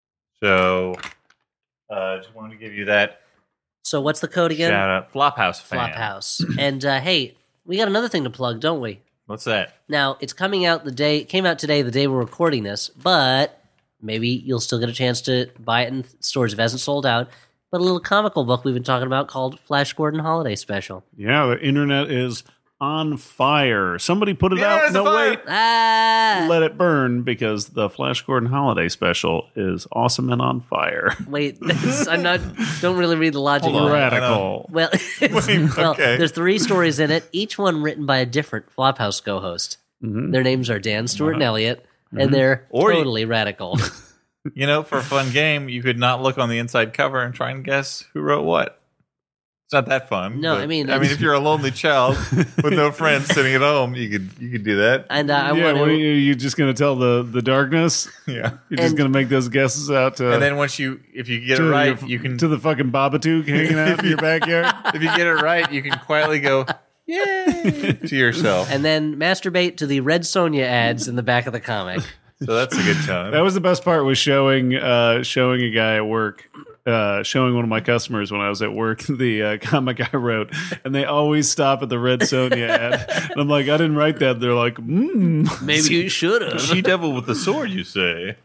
So, uh, just wanted to give you that So what's the code again? shout out, Flophouse Fan. Flophouse. And uh, hey, we got another thing to plug, don't we? What's that? Now, it's coming out the day, it came out today, the day we're recording this, but maybe you'll still get a chance to buy it in stores if it hasn't sold out. But a little comical book we've been talking about called Flash Gordon Holiday Special. Yeah, the internet is on fire. Somebody put it Yeah, out. there's a No, fire. wait. Ah! Let it burn because the Flash Gordon holiday special is awesome and on fire. Wait, that's, I'm not, don't really read the logic Hold of on. that. Radical. Well, it's- Wait, well okay. there's three stories in it, each one written by a different Flophouse co-host. Mhm. Their names are Dan Stewart and Elliot, and they're Or you- totally radical. You know, for a fun game, you could not look on the inside cover and try and guess who wrote what. It's not that fun. No, but- I mean, I mean, it's- if you're a lonely child with no friends sitting at home, you could you could do that. And uh, I yeah, want what are to. you, you just going to tell the, the darkness? Yeah. You're just And- going to make those guesses out to, And then once you, if you get to it right, your- you can. to the fucking Babadook hanging out in your backyard. If you get it right, you can quietly go, "Yay!" to yourself. And then masturbate to the Red Sonja ads in the back of the comic. So that's a good time. That was the best part, was showing uh, showing a guy at work, uh, showing one of my customers when I was at work the uh, comic I wrote, and they always stop at the Red Sonja ad. And I'm like, I didn't write that. They're like, mm. Maybe you should have. She devil with the sword, you say.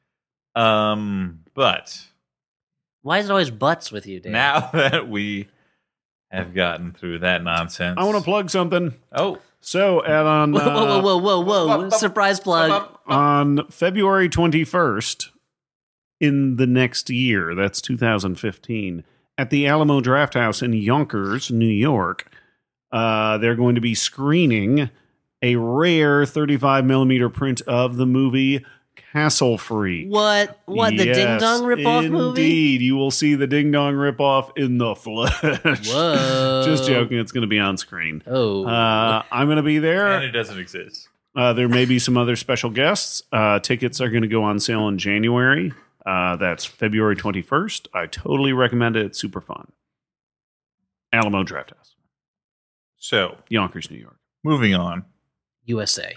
Um, but Why is it always butts with you, Dan? now that we have gotten through that nonsense, I want to plug something. Oh, So, at on Whoa, whoa, whoa, uh, whoa, whoa, whoa! Surprise plug. on February twenty-first in the next year, that's two thousand fifteen, at the Alamo Draft House in Yonkers, New York, uh, they're going to be screening a rare thirty-five millimeter print of the movie Castle Freak. What? What? The Yes, Ding Dong ripoff movie? Indeed, you will see the Ding Dong ripoff in the flesh. Whoa! Just joking, it's going to be on screen. Oh, Uh, I'm going to be there. and it doesn't exist. Uh, there may be some other special guests. Uh, tickets are going to go on sale in January. Uh, that's February twenty-first. I totally recommend it. It's super fun. Alamo Draft House, So, Yonkers, New York. moving on. U S A.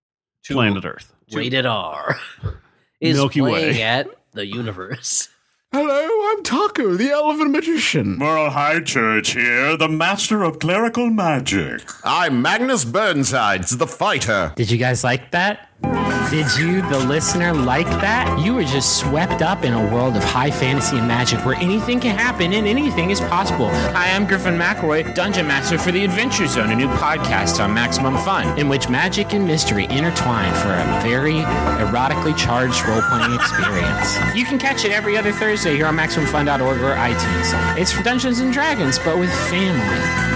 Planet Earth. Rated R. Is Milky playing Way. at the universe. Hello, I'm Taco, the Elven Magician. Moral High Church here, the master of clerical magic. I'm Magnus Burnsides, the fighter. Did you guys like that? Did you, the listener, like that? You were just swept up in a world of high fantasy and magic where anything can happen and anything is possible. Hi, I'm Griffin McElroy, Dungeon Master for the Adventure Zone, a new podcast on Maximum Fun, in which magic and mystery intertwine for a very erotically charged role-playing experience. You can catch it every other Thursday here on Maximum Fun dot org or iTunes. It's for Dungeons and Dragons, but with family.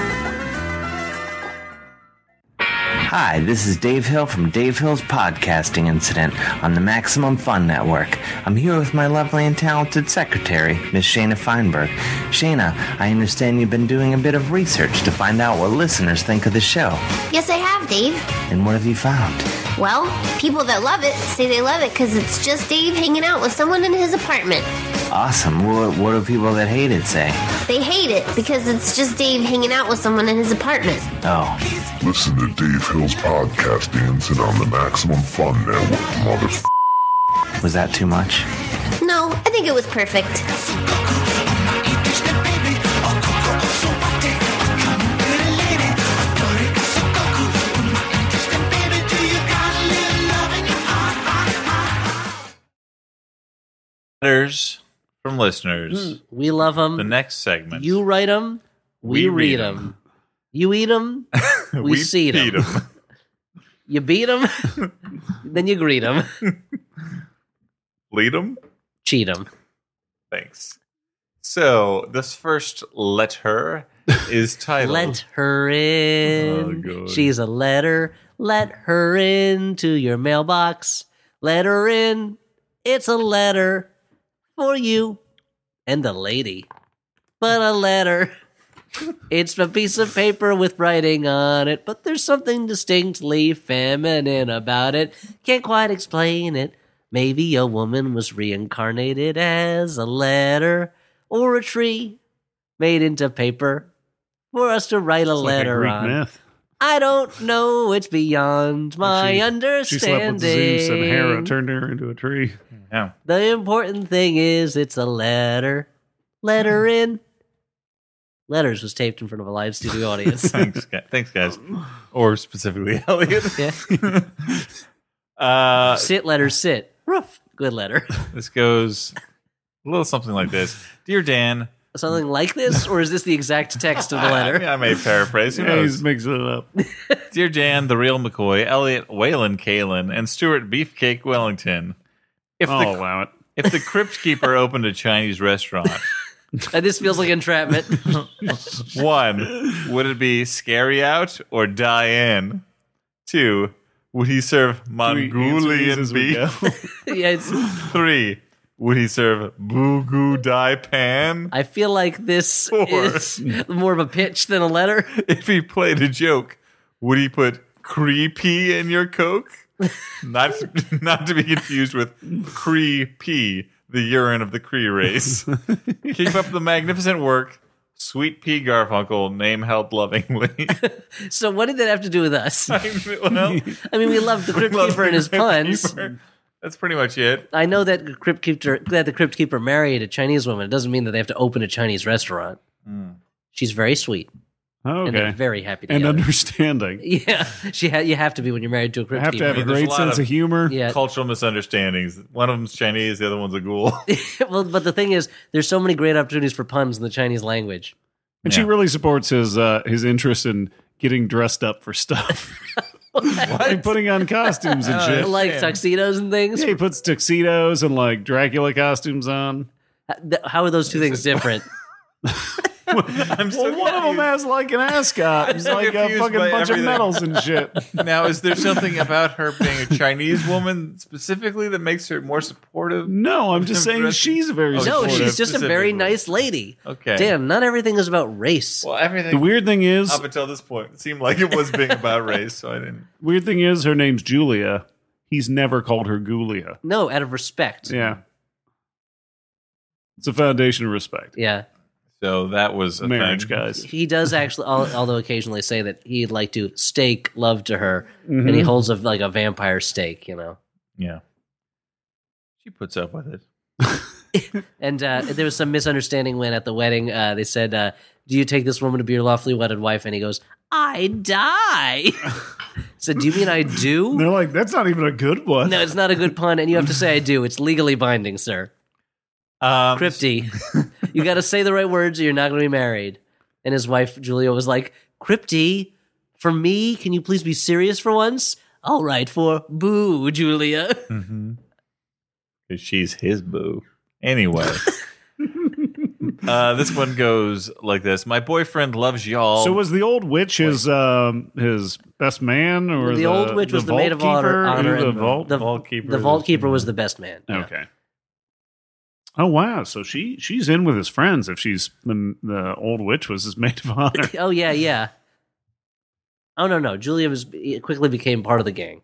Hi, this is Dave Hill from Dave Hill's Podcasting Incident on the Maximum Fun Network. I'm here with my lovely and talented secretary, Miss Shayna Feinberg. Shayna, I understand you've been doing a bit of research to find out what listeners think of the show. Yes, I have, Dave. And what have you found? Well, people that love it say they love it because it's just Dave hanging out with someone in his apartment. Awesome. What, what do people that hate it say? They hate it because it's just Dave hanging out with someone in his apartment. Oh. Listen to Dave Hill's Podcasting Incident on the Maximum Fun Network, motherf***. Was that too much? No, I think it was perfect. Letters from listeners. We love them. The next segment. You write them. We, We read read them. You eat them. We, see feed them. 'em. You beat them. Then you greet them. Lead them. Cheat them. Thanks. So this first letter is titled Let her in. Oh, good. She's a letter. Let her into your mailbox. Let her in. It's a letter for you and the lady. But a letter. It's a piece of paper with writing on it, but there's something distinctly feminine about it. Can't quite explain it. Maybe a woman was reincarnated as a letter or a tree made into paper for us to write a It's like a letter Greek on. myth. I don't know. It's beyond my She- understanding. She slept with Zeus and Hera turned her into a tree. Yeah. The important thing is it's a letter. Letter in. Letters was taped in front of a live studio audience. Thanks, guys. Thanks, guys. Or specifically, Elliot. Yeah. uh, Sit, letters, sit. Roof. Good letter. this goes a little something like this. Dear Dan. Something like this, or is this the exact text of the I, letter? mean, I may paraphrase. Who Yeah, knows? he's mixing it up. Dear Dan, the real McCoy, Elliot Whalen Kalin, and Stuart Beefcake Wellington. If Oh, the allow it. if the Crypt Keeper opened a Chinese restaurant, And this feels like entrapment. one, would it be scary out or die in? Two, would he serve we answer these Mongolian as we beef? Yeah, it's, Three, would he serve Bugu Dai Pan? I feel like this Four. is more of a pitch than a letter. If he played a joke, would he put creepy in your Coke? Not, not to be confused with Cree-Pee, the urine of the Cree race. Keep up the magnificent work. Sweet Pea Garfunkel, name held lovingly. So what did that have to do with us? well, I mean, we love the Crypt love Keeper the and his Crypt puns. Keeper. That's pretty much it. I know that Crypt Keeper that the Crypt Keeper married a Chinese woman. It doesn't mean that they have to open a Chinese restaurant. Mm. She's very sweet, and they're Okay. very happy And together. understanding. Yeah, she ha- you have to be when you're married to a I Crypt have to Keeper. have a mean, there's great a lot sense of- of humor. Yeah. Cultural misunderstandings. One of them's Chinese, the other one's a ghoul. Well, but the thing is, there's so many great opportunities for puns in the Chinese language. And she Yeah. really supports his uh, his interest in getting dressed up for stuff. Like putting on costumes and shit. Like tuxedos and things. Yeah, he puts tuxedos and like Dracula costumes on. Th- How are those two things different? I'm so Well, one of them has like an ascot. I'm It's so like a confused fucking by bunch everything. of medals and shit. Now, is there something about her being a Chinese woman specifically that makes her more supportive? No, I'm just saying Dressed- she's very Oh, No, supportive. she's just a very specifically. nice lady. Okay. Dan, not everything is about race. Well, everything The weird thing is, up until this point it seemed like it was being about race, so I didn't. weird thing is, her name's Julia. He's never called her Gulia. No, out of respect. Yeah, it's a foundation of respect. Yeah. So that was a Marriage, thing. guys. He does actually, al- although occasionally say that he'd like to stake love to her, Mhm. and he holds a, like a vampire stake, you know. Yeah. She puts up with it. And uh, there was some misunderstanding when at the wedding uh, they said, uh, do you take this woman to be your lawfully wedded wife? And he goes, I die. So do you mean I do? They're like, that's not even a good one. No, it's not a good pun, and you have to say I do. It's legally binding, sir. Um, Crypty. You got to say the right words or you're not going to be married. And his wife, Julia, was like, Crypty, for me, can you please be serious for once? All right, for boo, Julia. Mm-hmm. 'Cause she's his boo. Anyway. uh, this one goes like this. My boyfriend loves y'all. So was the old witch his um, his best man, or The the, old witch was the maid of honor. keeper? honor the and vault. the, vault keeper The vault was- keeper was the best man. Yeah. Okay. Oh wow! So she she's in with his friends. If she's the the old witch was his maid of honor. Oh, yeah, yeah. Oh, no, no. Julia was quickly became part of the gang.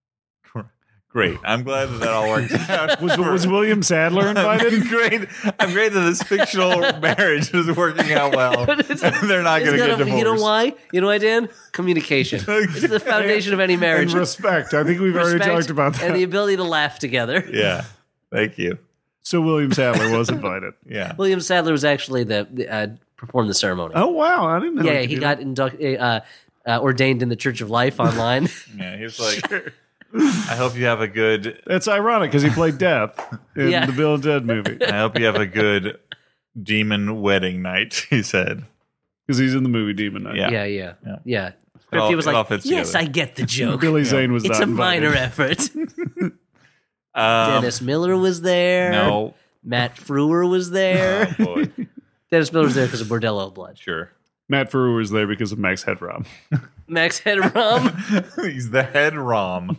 Great. I'm glad that that all worked out. Was was William Sadler invited? I'm great. I'm great that this fictional marriage is working out well. And they're not going to get divorced. You know why? You know why, Dan? Communication. It's the foundation of any marriage. And respect. I think we've already Respect talked about that. And the ability to laugh together. Yeah. Thank you. So William Sadler was invited. Yeah. William Sadler was actually the, the uh, performed the ceremony. Oh wow! I didn't know. Yeah, could he do got induct, uh, uh, ordained in the Church of Life online. Yeah. He was like, I hope you have a good. That's ironic because he played Death in Yeah. the Bill and Ted movie. I hope you have a good demon wedding night. He said. Because he's in the movie Demon Knight. Yeah. yeah, yeah, Yeah. yeah. It all- He was it all like, fits yes, together. I get the joke. Billy Zane was It's not a invited. minor effort. Um, Dennis Miller was there. No. Matt Frewer was there. Oh, boy. Dennis Miller was there because of Bordello Blood. Sure. Matt Frewer was there because of Max Headroom. Max Headroom. He's the head rom.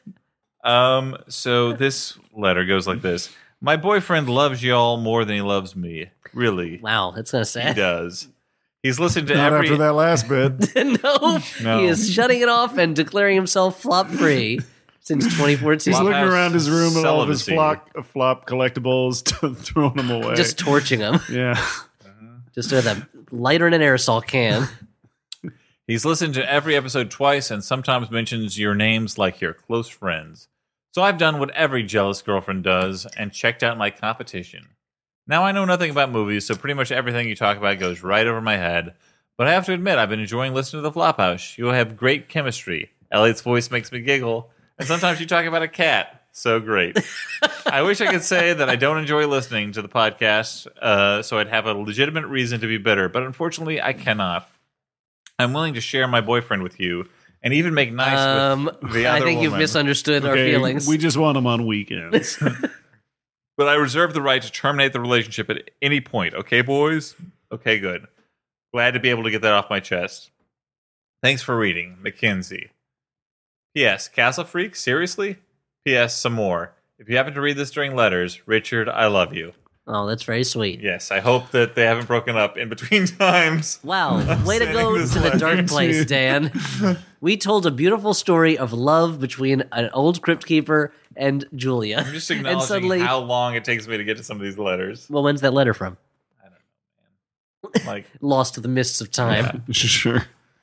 Um, so this letter goes like this. My boyfriend loves y'all more than he loves me. Really. Wow, that's kind of He sad. does. He's listened to Not every after that last bit. no, No. he is shutting it off and declaring himself flop free since twenty fourteen. He's looking Flophouse around his room at all of his celibacy. flop, flop collectibles, throwing them away. Just torching him. yeah. Just with a lighter and an aerosol can. He's listened to every episode twice and sometimes mentions your names like your close friends. So I've done what every jealous girlfriend does and checked out my competition. Now I know nothing about movies, so pretty much everything you talk about goes right over my head. But I have to admit, I've been enjoying listening to the Flophouse. You have great chemistry. Elliot's voice makes me giggle, and sometimes you talk about a cat. So great. I wish I could say that I don't enjoy listening to the podcast, uh, so I'd have a legitimate reason to be bitter, but unfortunately, I cannot. I'm willing to share my boyfriend with you, and even make nice Um, with the I other think you've woman. misunderstood our Okay, feelings. we just want him on weekends. But I reserve the right to terminate the relationship at any point. Okay, boys? Okay, good. Glad to be able to get that off my chest. Thanks for reading. Mackenzie. P S. Castle Freak? Seriously? P S. Some more. If you happen to read this during letters, Richard, I love you. Oh, that's very sweet. Yes, I hope that they haven't broken up in between times. Wow, way to sending go this to the letter dark to place, you. Dan. We told a beautiful story of love between an old crypt keeper and Julia. I'm just and acknowledging suddenly, how long it takes me to get to some of these letters. well, when's that letter from? Like, Lost to the mists of time. sure.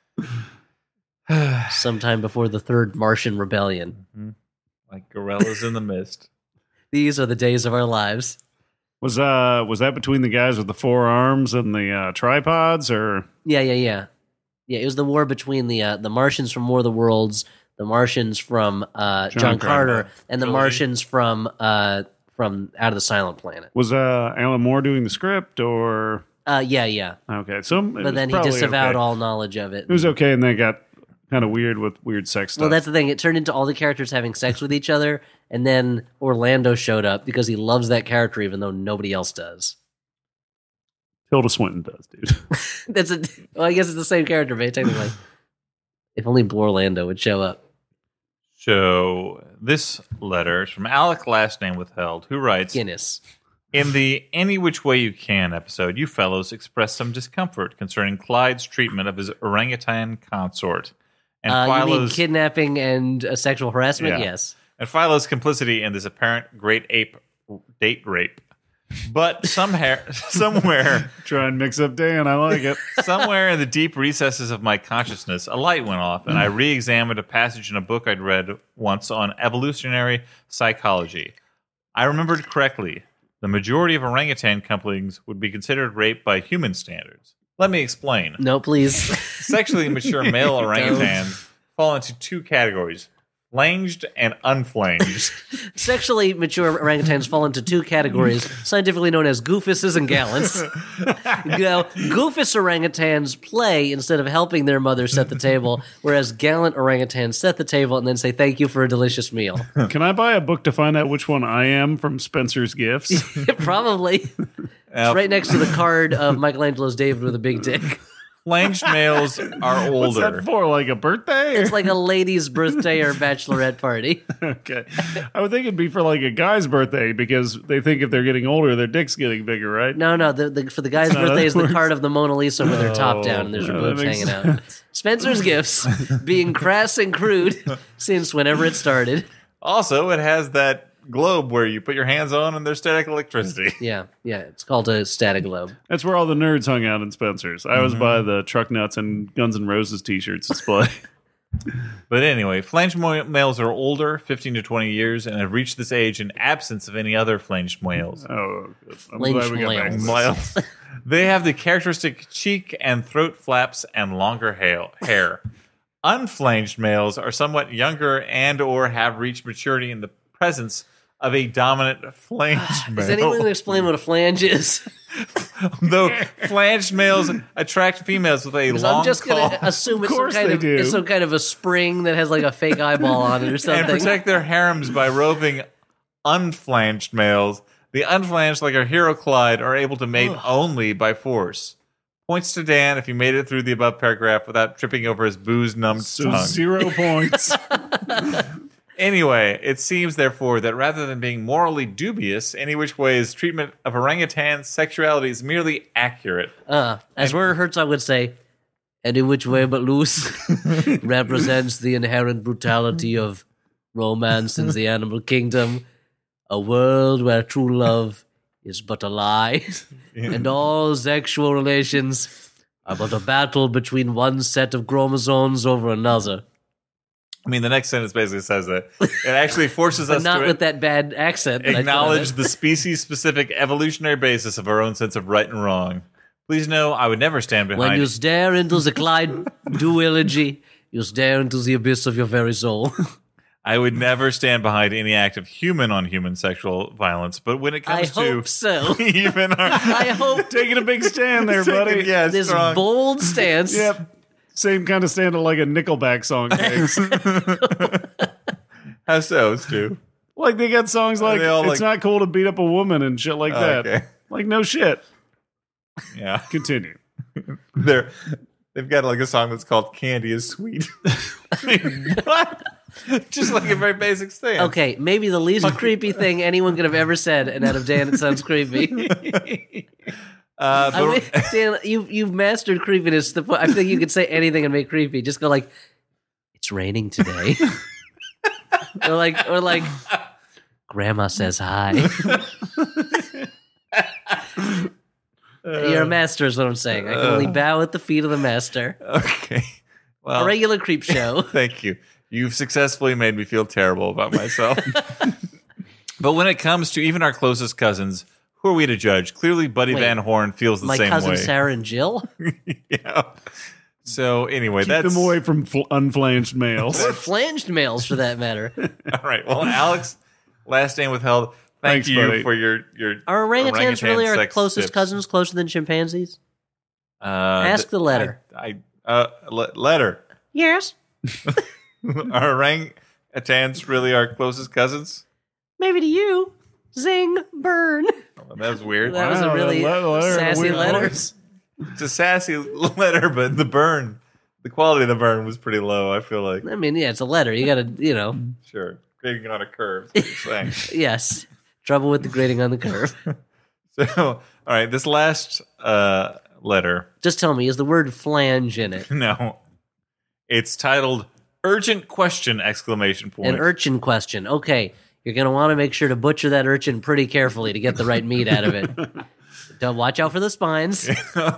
Sometime before the third Martian rebellion. like gorillas in the mist. These are the days of our lives. Was uh was that between the guys with the four arms and the uh, tripods, or Yeah, yeah, yeah. Yeah, it was the war between the uh, the Martians from War of the Worlds, the Martians from uh, John, John Carter, Carter. and the Trilogy. Martians from uh, from Out of the Silent Planet. was uh, Alan Moore doing the script, or Uh, yeah, yeah. okay? So, But then he disavowed all knowledge of it. It was okay, and then it got kind of weird with weird sex stuff. Well, that's the thing. It turned into all the characters having sex with each other, and then Orlando showed up because he loves that character, even though nobody else does. Tilda Swinton does, dude. That's a. Well, I guess it's the same character, but technically, if only Orlando would show up. So this letter is from Alec, last name withheld, who writes, Guinness. in the Any Which Way You Can episode, you fellows expressed some discomfort concerning Clyde's treatment of his orangutan consort. And Uh, you mean Philo's, kidnapping and uh, sexual harassment? Yeah. Yes. and Philo's complicity in this apparent great ape date rape. But somewhere, somewhere, Try and mix up Dan. I like it. somewhere in the deep recesses of my consciousness, a light went off, and I re-examined a passage in a book I'd read once on evolutionary psychology. I remembered correctly. the majority of orangutan couplings would be considered rape by human standards. Let me explain. No, please. Sexually mature male orangutans fall into two categories, flanged and unflanged. Sexually mature orangutans fall into two categories, scientifically known as goofuses and gallants. You know, goofus orangutans play instead of helping their mother set the table, whereas gallant orangutans set the table and then say thank you for a delicious meal. Can I buy a book to find out which one I am from Spencer's Gifts? Probably. It's right next to the card of Michelangelo's David with a big dick. Flanged males are older. What's that for? Like a birthday? It's like a lady's birthday or bachelorette party. Okay. I would think it'd be for like a guy's birthday because they think if they're getting older, their dick's getting bigger, right? No, no. The, the, for the guy's That's birthday is the works. card of the Mona Lisa with her top Oh, down and there's her yeah, boobs that makes hanging out. Spencer's Gifts, being crass and crude since whenever it started. Also, it has that globe where you put your hands on and there's static electricity. Yeah, yeah. It's called a static globe. That's where all the nerds hung out in Spencer's. I was by the Truck Nuts and Guns N' Roses t-shirts display. But anyway, flanged mo- males are older, fifteen to twenty years, and have reached this age in absence of any other flanged males. Oh, good. I'm Flanged glad we got back to this. Males. They have the characteristic cheek and throat flaps and longer hair. hair. Unflanged males are somewhat younger and or have reached maturity in the presence of a dominant flanged male. Does anyone can explain what a flange is? Though flanged males attract females with a 'Cause long I'm just going call to assume it's some, course kind they of, do. it's some kind of a spring that has like a fake eyeball on it or and something. protect their harems by roving unflanged males. The unflanged, like our hero Clyde, are able to mate only by force. Points to Dan if you made it through the above paragraph without tripping over his booze-numbed So tongue. zero points. Anyway, it seems, therefore, that rather than being morally dubious, any which way's treatment of orangutan's sexuality is merely accurate. Uh, as Werner Herzog would say, any which way but loose represents the inherent brutality of romance in the animal kingdom, a world where true love is but a lie, and all sexual relations are but a battle between one set of chromosomes over another. I mean, the next sentence basically says that. It actually forces But us not to with that bad accent. that I put on acknowledge it. the species-specific evolutionary basis of our own sense of right and wrong. Please know I would never stand behind When you stare into the Clyde duology, you stare into the abyss of your very soul. I would never stand behind any act of human-on-human sexual violence, but when it I comes to hope so. even our I hope Taking a big stand there, buddy. yeah, this strong. bold stance. Yep. Same kind of stand that like a Nickelback song takes. How so, Stu? Like they got songs like they all, "It's like- not cool to beat up a woman" and shit like Oh, that. okay. Like no shit. Yeah, Continue. they're they've got like a song that's called "Candy Is Sweet." What? Just like a very basic stance. Okay, maybe the least creepy thing anyone could have ever said, and out of Dan it sounds creepy. Uh, I but, mean, Dan, you you've mastered creepiness. To the point, I think you could say anything and make creepy. Just go like, "It's raining today," or like, or like, "Grandma says hi." You're a master, is what I'm saying. I can only bow at the feet of the master. okay. Well, A regular creep show. thank you. You've successfully made me feel terrible about myself. But when it comes to even our closest cousins, who are we to judge? Clearly, Buddy Wait, Van Horn feels the My same cousin way. Sarah and Jill, Yeah. So anyway, Keep that's them away from fl- unflanged males. or flanged males for that matter. all right. Well, Alex, last name withheld. Thank Thanks, you buddy. for your your Are orangutans orangutan really our sex closest tips. cousins, closer than chimpanzees? Uh, Ask the letter. I, I uh le- letter. Yes. Are orangutans really our closest cousins? Maybe to you. Zing, burn. Oh, that was weird. That was a Wow, really that letter had a sassy weird letter. voice. It's a sassy letter, but the burn, the quality of the burn was pretty low. I feel like I mean, yeah, it's a letter. You got to, you know, sure grading on a curve. Is what you're saying. yes. Trouble with the grading on the curve. So, all right, this last uh, letter. Just tell me, is the word flange in it? No, it's titled "Urgent Question!" Exclamation point. An urchin question. Okay. You're going to want to make sure to butcher that urchin pretty carefully to get the right meat out of it. Don't watch out for the spines.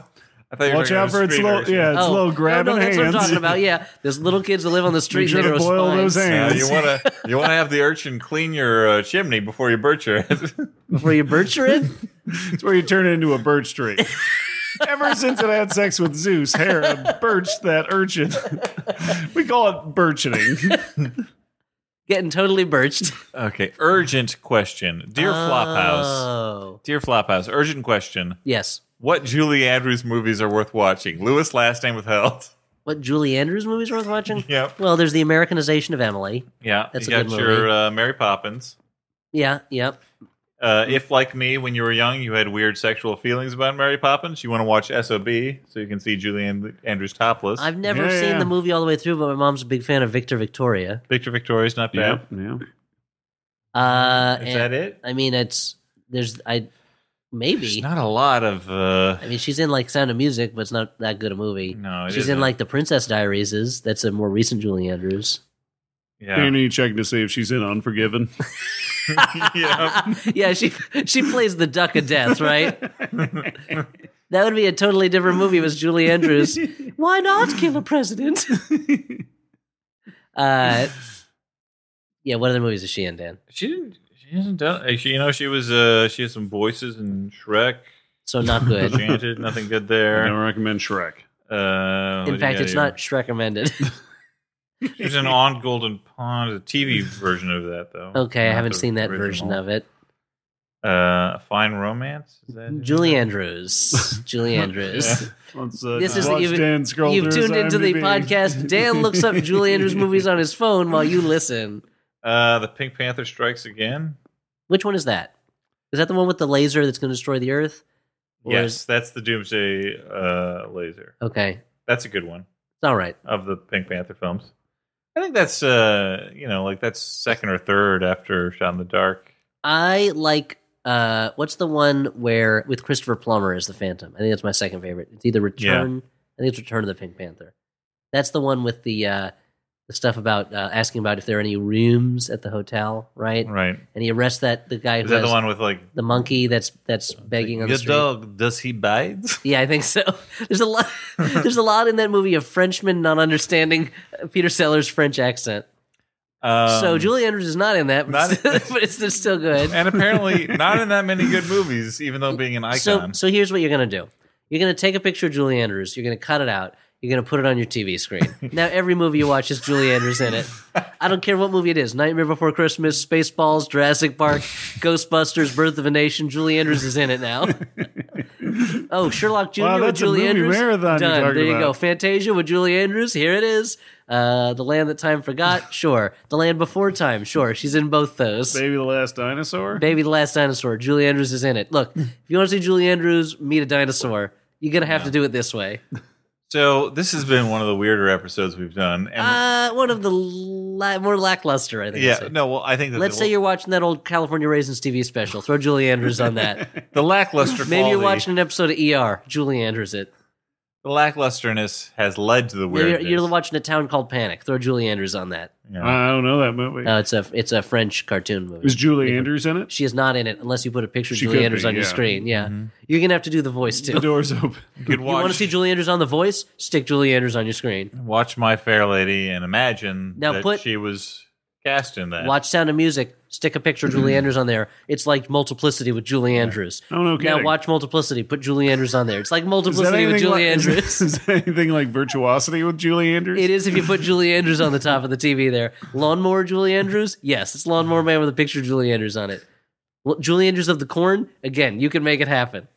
I thought you were Watch talking out about for a its screen little, version. yeah, its Oh, little grabbing no, no, that's hands. what I'm talking about. Yeah, there's little kids that live on the street Make sure and they to grow boil spines. those hands. Uh, you want to you want to have the urchin clean your uh, chimney before you butcher it. Before you butcher it? It's where you turn it into a birch tree. Ever since it had sex with Zeus, Hera birched that urchin. We call it birchening. Getting totally birched. Okay, urgent question, dear Flophouse. Oh. Dear Flophouse, urgent question. Yes. What Julie Andrews movies are worth watching? Lewis Last Name Withheld. What Julie Andrews movies are worth watching? Yep. Well, there's the Americanization of Emily. Yeah, That's you a got good your movie. uh, Mary Poppins. Yeah, yep. Uh, if, like me, when you were young, you had weird sexual feelings about Mary Poppins, you want to watch S O B so you can see Julie And- Andrews topless. I've never Yeah, seen yeah. the movie all the way through, but my mom's a big fan of Victor Victoria. Victor Victoria's not Yeah, bad. yeah. Uh, Is and- that it? I mean, it's there's I maybe. There's not a lot of. Uh, I mean, she's in like Sound of Music, but it's not that good a movie. No, it she's in isn't. like The Princess Diaries. Is that's a more recent Julie Andrews? yeah. Danny, you checking to see if she's in Unforgiven? yeah. Yeah, she she plays the Duck of Death, right? That would be a totally different movie. If it was Julie Andrews. Why not kill a president? uh, yeah. What other movies is she in, Dan? She didn't. She hasn't done. uh, She, you know, she was. Uh, she has some voices in Shrek. So not good. Enchanted, nothing good I there. don't recommend Shrek. Uh, what do In you fact, got it's here? not Shrek recommended. She was in On Golden Pond, a T V version of that, though. Okay, I Not haven't the seen that original. version of it. Uh, Fine Romance. Is that Julie Andrews. Julie Andrews. Yeah. Let's, uh, This is watch you've, Dan scroll you've through his tuned into the IMDb. podcast. Dan looks up Julie Andrews movies on his phone while you listen. Uh, the Pink Panther Strikes Again. Which one is that? Is that the one with the laser that's going to destroy the Earth? Or Yes, is- that's the Doomsday uh, laser. okay, That's a good one it's all right. of the Pink Panther films. I think that's uh, you know, like that's second or third after Shot in the Dark. I like. Uh, what's the one where with Christopher Plummer as the Phantom? I think that's my second favorite. It's either Return. I think it's Return of the Pink Panther. That's the one with the uh, the stuff about uh, asking about if there are any rooms at the hotel, right? Right. And he arrests that the guy Is who that has the one with like the monkey that's that's begging on the your street. dog? Does he bite? Yeah, I think so. There's a lot. There's a lot in that movie of Frenchmen not understanding Peter Sellers' French accent. Um, so Julie Andrews is not in that, but, not- still, but it's still good. and apparently not in that many good movies, even though being an So, icon. so here's what you're gonna do. You're gonna take a picture of Julie Andrews. You're gonna cut it out. You're gonna put it on your T V screen. Now every movie you watch is Julie Andrews in it. I don't care what movie it is. Nightmare Before Christmas, Spaceballs, Jurassic Park, Ghostbusters, Birth of a Nation. Julie Andrews is in it now. Oh, Sherlock Junior Wow, with that's a Julie movie Andrews. marathon you're Done. talking There you go. about. Fantasia with Julie Andrews. Here it is. Uh, The Land That Time Forgot. Sure. The Land Before Time. Sure. She's in both those. Baby the Last Dinosaur? Baby the Last Dinosaur. Julie Andrews is in it. Look, if you want to see Julie Andrews meet a dinosaur, you're gonna have to do it this way. So this has been one of the weirder episodes we've done. And Uh, one of the la- more lackluster, I think. I'd yeah, say. no, well, I think that Let's the, say you're watching that old California Raisins T V special. Throw Julie Andrews on that. the lackluster Maybe you're quality- watching an episode of E R. Julie Andrews it. the lacklusterness has led to the Maybe you're, weirdness. you're watching A Town Called Panic. Throw Julie Andrews on that. Yeah. I don't know that movie. No, it's a it's a French cartoon movie. Is Julie Andrews in it? She is not in it unless you put a picture of She Julie could Andrews be, on your yeah. screen. Yeah, you're gonna have to do the voice too. The door's open. You could You watch, want to see Julie Andrews on The Voice? Stick Julie Andrews on your screen. watch My Fair Lady and imagine Now that put- she was cast in that. Watch Sound of Music. Stick a picture of Julie Andrews on there. It's like Multiplicity with Julie Andrews. Oh, no Now kidding. watch Multiplicity. Put Julie Andrews on there. It's like Is that Multiplicity with anything Julie like, Andrews. Is, is that anything like Virtuosity with Julie Andrews? It is if you put Julie Andrews on the top of the T V there. Lawnmower Julie Andrews? Yes, it's Lawnmower Man with a picture of Julie Andrews on it. L- Julie Andrews of the Corn? Again, you can make it happen.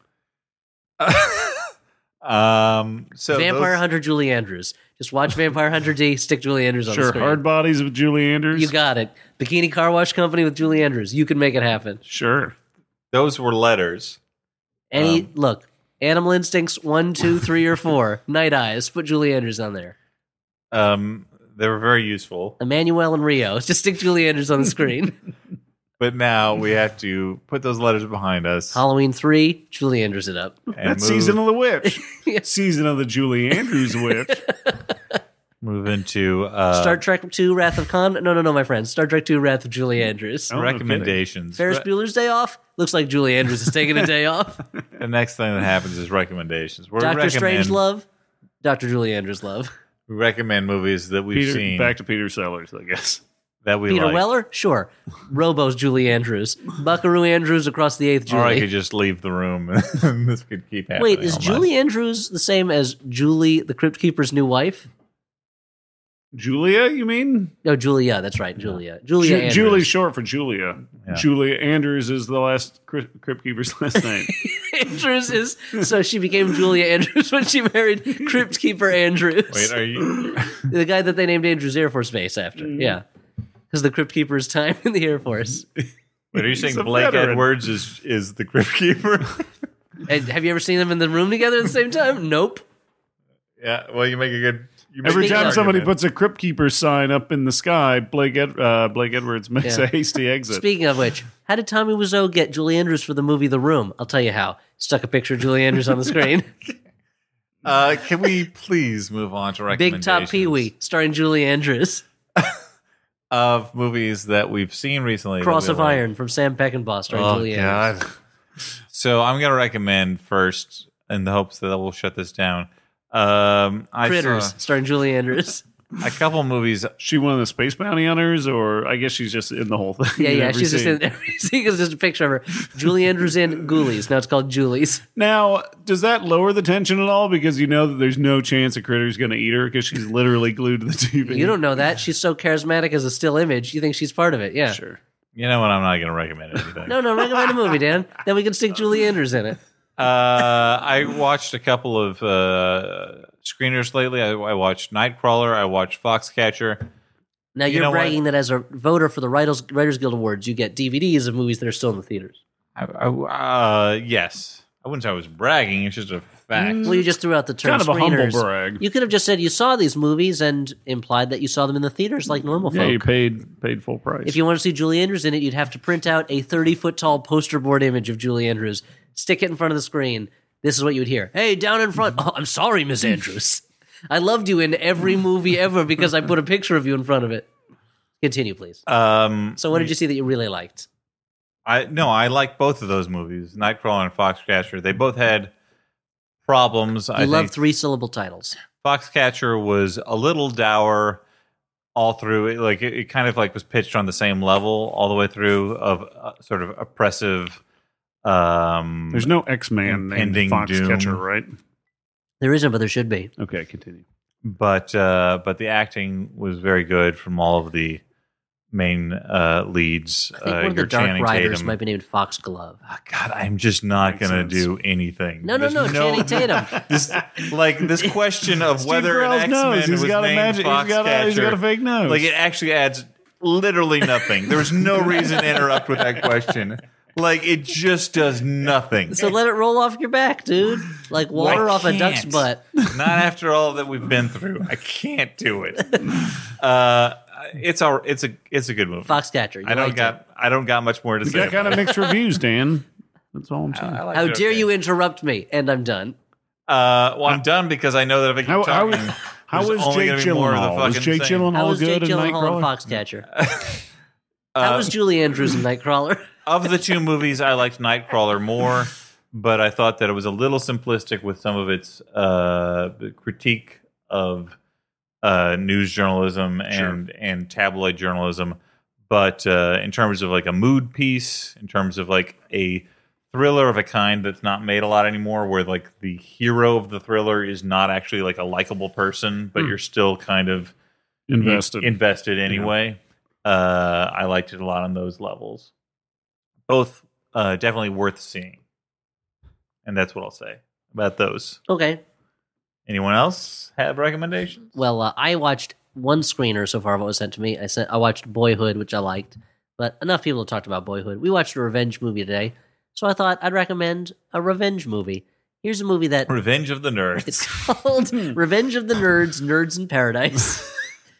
um, so Vampire those- Hunter Julie Andrews. Just watch Vampire Hunter D, stick Julie Andrews on the Sure, screen. Hard Bodies with Julie Andrews? You got it. Bikini Car Wash Company with Julie Andrews. You can make it happen. Sure. those were letters. Any Um, look, Animal Instincts one, two, three, or four. Night Eyes. Put Julie Andrews on there. Um, they were very useful. Emmanuel and Rio. Just stick Julie Andrews on the screen. But now we have to put those letters behind us. Halloween three. Julie Andrews it up. and That's move, Season of the Witch. Season of the Julie Andrews Witch. Move into uh, Star Trek two, Wrath of Khan. No, no, no, my friends. Star Trek two, Wrath of Julie Andrews. Oh, recommendations. Ferris Bueller's Day Off. Looks like Julie Andrews is taking a day off. The next thing that happens is recommendations. We Doctor recommend, Strangelove. Doctor Julie Andrews love. We recommend movies that we've Peter, seen. Back to Peter Sellers, I guess. That we Peter like. Weller? Sure. Robo's Julie Andrews. Buckaroo Andrews across the eighth Julie. Or I could just leave the room and this could keep happening. Wait, is almost. Julie Andrews the same as Julie, the Crypt Keeper's new wife? Julia, you mean? No, Julia. That's right, Julia. Julia Ju- Andrews. Julie's short for Julia. Yeah. Julia Andrews is the last Crypt Crypt Keeper's last name. Andrews is so she became Julia Andrews when she married Crypt Keeper Andrews. Wait, are you? The guy that they named Andrews Air Force Base after. Mm-hmm. Yeah. Because the Crypt Keeper's time in the Air Force. Wait, are you saying a Blake veteran. Edwards is is the Crypt Keeper? And have you ever seen them in the room together at the same time? Nope. Yeah. Well, you make a good. You make Every a good time somebody argument. puts a Crypt Keeper sign up in the sky, Blake Ed- uh, Blake Edwards makes Yeah. a hasty exit. Speaking of which, how did Tommy Wiseau get Julie Andrews for the movie The Room? I'll tell you how. Stuck a picture of Julie Andrews on the screen. Uh, can we please move on to Big recommendations? Top Pee Wee, starring Julie Andrews. Of movies that we've seen recently. Cross that of we like. Iron from Sam Peckinpah, starring Oh, Julie Andrews. God. So I'm going to recommend first, in the hopes that we'll shut this down. Um, I Critters, saw starring Julie Andrews. a couple movies. She one of the space bounty hunters, or I guess she's just in the whole thing. Yeah, in yeah, every she's just scene. in every scene. It's just a picture of her. Julie Andrews in Ghoulies. Now it's called Julie's. Now, does that lower the tension at all? Because you know that there's no chance a critter's going to eat her because she's literally glued to the T V. You don't know that. She's so charismatic as a still image. You think she's part of it. Yeah. Sure. You know what? I'm not going to recommend anything. No, no, recommend a movie, Dan. Then we can stick Julie Andrews in it. Uh, I watched a couple of uh, screeners lately. I, I watched Nightcrawler. I watched Foxcatcher. Now You you're know what? bragging that as a voter for the Writers, Writers Guild Awards, you get D V Ds of movies that are still in the theaters. I, I, uh, yes. I wouldn't say I was bragging. It's just a fact. Well, you just threw out the term Kind of a humble screeners. brag. You could have just said you saw these movies and implied that you saw them in the theaters like normal Yeah, you folk. paid paid full price. If you want to see Julie Andrews in it, you'd have to print out a thirty-foot tall poster board image of Julie Andrews, stick it in front of the screen. This is what you would hear. Hey, down in front. Oh, I'm sorry, Miss Andrews. I loved you in every movie ever because I put a picture of you in front of it. Continue, please. Um, So what did you see that you really liked? I no, I like both of those movies, Nightcrawler and Foxcatcher. They both had problems. You I love think three-syllable titles. Foxcatcher was a little dour all through. It, like it, it kind of like was pitched on the same level all the way through of uh, sort of oppressive. Um, There's no X-Man named impending Foxcatcher, doom. right? There isn't, but there should be. Okay, continue. but uh, but the acting was very good from all of the main uh, leads. I think uh, one of the your Dark Channing Riders Tatum. might be named Foxglove. Oh, God, I'm just not Makes going to sense. do anything. No, no, There's no, Channing Tatum. This, like this question of Steve whether Carell's an nose. X-Men He's was got a named magic- he's got a- he's got a Foxcatcher, fake nose. Like it actually adds literally nothing. There was no reason to interrupt with that question. Like it just does nothing. So let it roll off your back, dude. Like water I off a duck's can't. butt. Not after all that we've been through. I can't do it. Uh, it's a it's a it's a good movie. Foxcatcher. You I don't liked got it. I don't got much more to You say. got kind of about it. mixed reviews, Dan. That's all I'm saying. I liked How it dare okay. you interrupt me? And I'm done. Uh, well, I'm done because I know that if I keep How, how, talking, how there's was only Jake gonna be more of the Gyllenhaal? Was fucking Jake same. Gyllenhaal How was Jake good in Gyllenhaal in Nightcrawler? Foxcatcher? How was Julie Andrews in Nightcrawler? Of the two movies, I liked Nightcrawler more, but I thought that it was a little simplistic with some of its uh, critique of uh, news journalism and and tabloid journalism. But uh, in terms of like a mood piece, in terms of like a thriller of a kind that's not made a lot anymore, where like the hero of the thriller is not actually like a likable person, but you're still kind of Invested. invested anyway. Uh, I liked it a lot on those levels. Both uh, definitely worth seeing, and that's what I'll say about those. Okay. Anyone else have recommendations? Well, uh, I watched one screener so far of what was sent to me. I sent, I watched Boyhood, which I liked, but enough people have talked about Boyhood. We watched a revenge movie today, so I thought I'd recommend a revenge movie. Here's a movie that Revenge of the Nerds. it's called Revenge of the Nerds, Nerds in Paradise.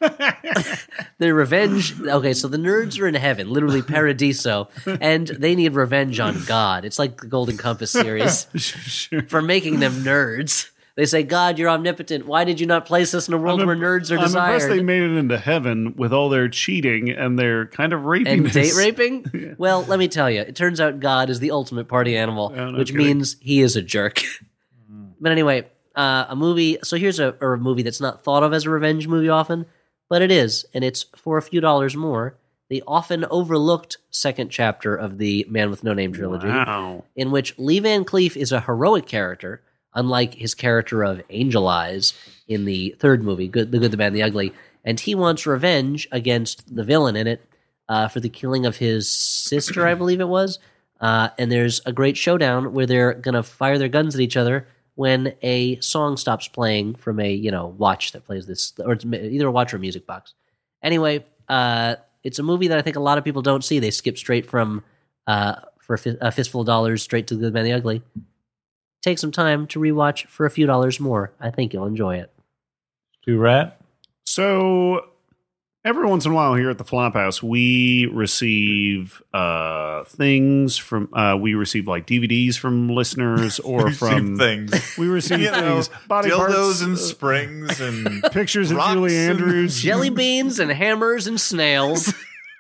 The revenge. Okay, so the nerds are in heaven, literally paradiso, and they need revenge on God. It's like the Golden Compass series Sure. for making them nerds. They say, God, you're omnipotent. Why did you not place us in a world I'm where im- nerds are I'm impressed desired? they made it into heaven with all their cheating and their kind of raping. And date raping? Well, let me tell you, it turns out God is the ultimate party animal, Oh, no which kidding. means he is a jerk. But anyway, uh, a movie. So here's a, a movie that's not thought of as a revenge movie often, but it is, and it's for a few dollars more. The often overlooked second chapter of the Man with No Name trilogy, Wow. in which Lee Van Cleef is a heroic character, unlike his character of Angel Eyes in the third movie, Good, The Good, the Bad, and the Ugly, and he wants revenge against the villain in it uh, for the killing of his sister, I believe it was. Uh, and there's a great showdown where they're going to fire their guns at each other when a song stops playing from a, you know, watch that plays this, or it's either a watch or a music box. Anyway, uh, it's a movie that I think a lot of people don't see. They skip straight from, uh, for a, fi- a fistful of dollars, straight to The Good, the Bad, and the Ugly. Take some time to rewatch for a few dollars more. I think you'll enjoy it. Two rat. So every once in a while here at the Flophouse, we receive uh, things from, uh, we receive like D V Ds from listeners or We from receive things. We receive You know, things, body dildos parts, and uh, springs and pictures of rocks Julie and- Andrews. Jelly beans and hammers and snails.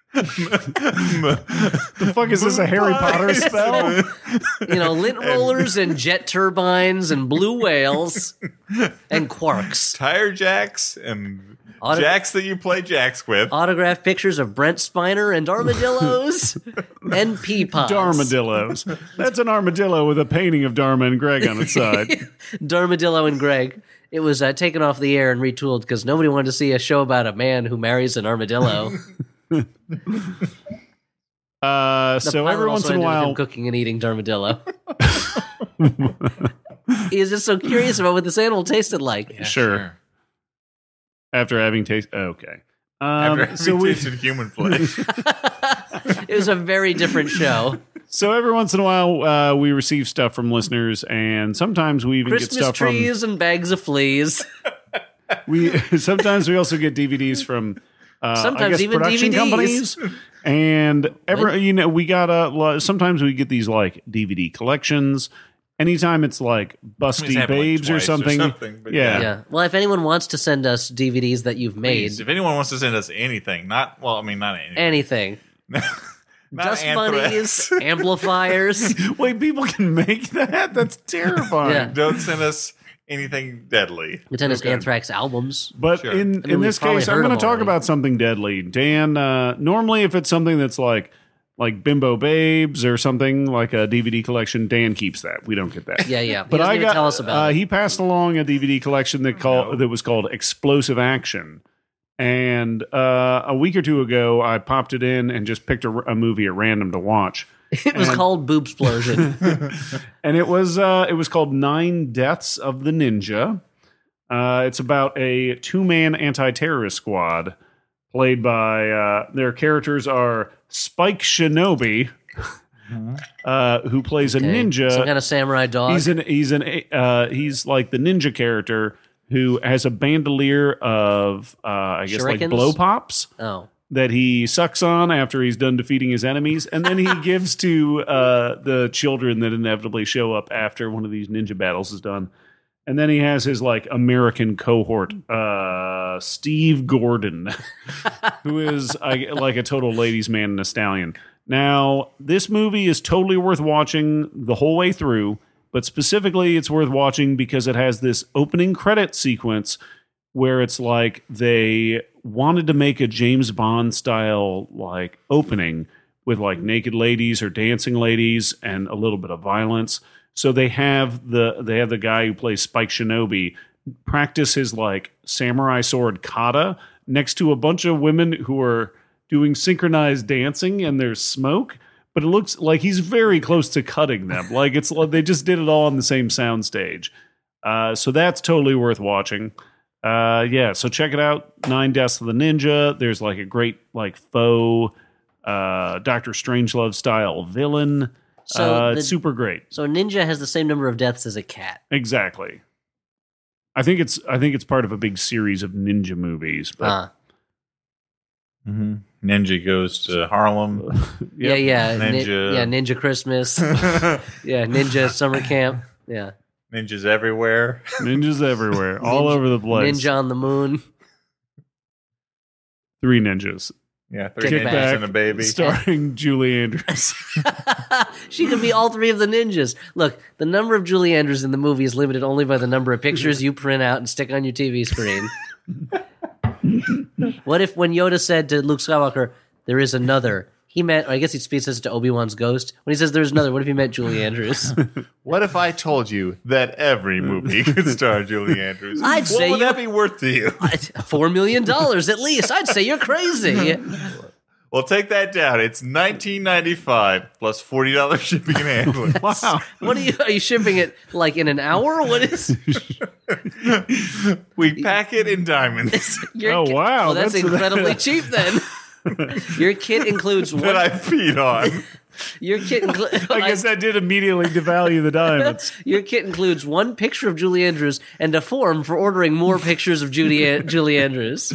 The fuck is this, a Harry Potter spell? You know, lint rollers and jet turbines and blue whales and quarks. tire jacks and Auto- jacks that you play jacks with. Autographed pictures of Brent Spiner and armadillos and pea pods. Darmadillos. That's an armadillo with a painting of Dharma and Greg on its side. Darmadillo and Greg. It was uh, taken off the air and retooled because nobody wanted to see a show about a man who marries an armadillo. Uh, The so pilot every once also in a ended with while, him cooking and eating armadillo. He was just so curious about what this animal tasted like. Yeah, sure. after having tasted, okay. Um, After so having we, tasted human flesh. It was a very different show. so every once in a while, uh, we receive stuff from listeners, and sometimes we even Christmas get stuff trees and bags of fleas. from we. Sometimes we also get D V Ds from. Uh, Sometimes I guess even production D V Ds. companies, and every you know we got a. Sometimes we get these like D V D collections. Anytime it's like busty happened, like, babes or twice or something, something, but yeah. yeah. Yeah. Well, if anyone wants to send us D V Ds that you've made, Please, if anyone wants to send us anything, not well, I mean, not anything. anything, not dust anthrax. bunnies, amplifiers. Wait, people can make that? That's terrifying. Yeah. Don't send us anything deadly. We send us Anthrax albums. But Sure. in, I mean, in we've this probably case, I'm heard going to them talk already. about something deadly. Dan, uh, normally if it's something that's like like Bimbo Babes or something like a D V D collection, Dan keeps that. We don't get that. Yeah, yeah. He But doesn't I even got. tell us about uh, it. he passed along a D V D collection that called that was called Explosive Action, and uh, a week or two ago, I popped it in and just picked a, a movie at random to watch. It was called Boob Explosion. And it was uh, it was called Nine Deaths of the Ninja. Uh, it's about a two man anti terrorist squad played by uh, their characters are Spike Shinobi, uh, who plays a Okay. ninja. Some kind of samurai dog. He's an he's an uh, he's like the ninja character who has a bandolier of uh, I guess like Shurikens? blow pops oh. that he sucks on after he's done defeating his enemies, and then he gives to uh, the children that inevitably show up after one of these ninja battles is done. And then he has his like American cohort, uh, Steve Gordon, who is I, like a total ladies' man and a stallion. Now, this movie is totally worth watching the whole way through, but specifically it's worth watching because it has this opening credit sequence where it's like they wanted to make a James Bond style like opening with like naked ladies or dancing ladies and a little bit of violence. So they have the they have the guy who plays Spike Shinobi practice his like samurai sword kata next to a bunch of women who are doing synchronized dancing, and there's smoke, but it looks like he's very close to cutting them. Like it's like they just did it all on the same sound stage. Uh, so that's totally worth watching. Uh, yeah, so check it out. Nine Deaths of the Ninja. There's like a great like faux uh, Doctor Strangelove style villain. So uh, the- it's super great. So a ninja has the same number of deaths as a cat. Exactly. I think it's I think it's part of a big series of ninja movies. But Huh. Mm-hmm. Ninja goes to Harlem. Yeah, yeah. Ni- Ninja. yeah, Ninja Christmas. Yeah, Ninja Summer Camp. Yeah. Ninjas everywhere. Ninjas everywhere, all Ninja- over the place. Ninja on the moon. Three ninjas. Yeah, three Kick ninjas back. and a baby. Starring Julie Andrews. She could be all three of the ninjas. Look, the number of Julie Andrews in the movie is limited only by the number of pictures you print out and stick on your T V screen. What if when Yoda said to Luke Skywalker, there is another, he meant, or I guess he speaks this to Obi-Wan's ghost. When he says there's another, what if he meant Julie Andrews? What if I told you that every movie could star Julie Andrews? I'd what say would you- that be worth to you? Four million dollars at least. I'd say you're crazy. Well, take that down. It's nineteen ninety-five plus forty dollars shipping and handling. Wow. What are you? Are you shipping it like in an hour? What is? We pack it in diamonds Your Oh, kit- wow, Well, that's, that's- incredibly cheap then. Your kit includes that one. I feed on. Your kit includes. I guess that did immediately devalue the diamonds. Your kit includes one picture of Julie Andrews and a form for ordering more pictures of Judy An- Julie Andrews.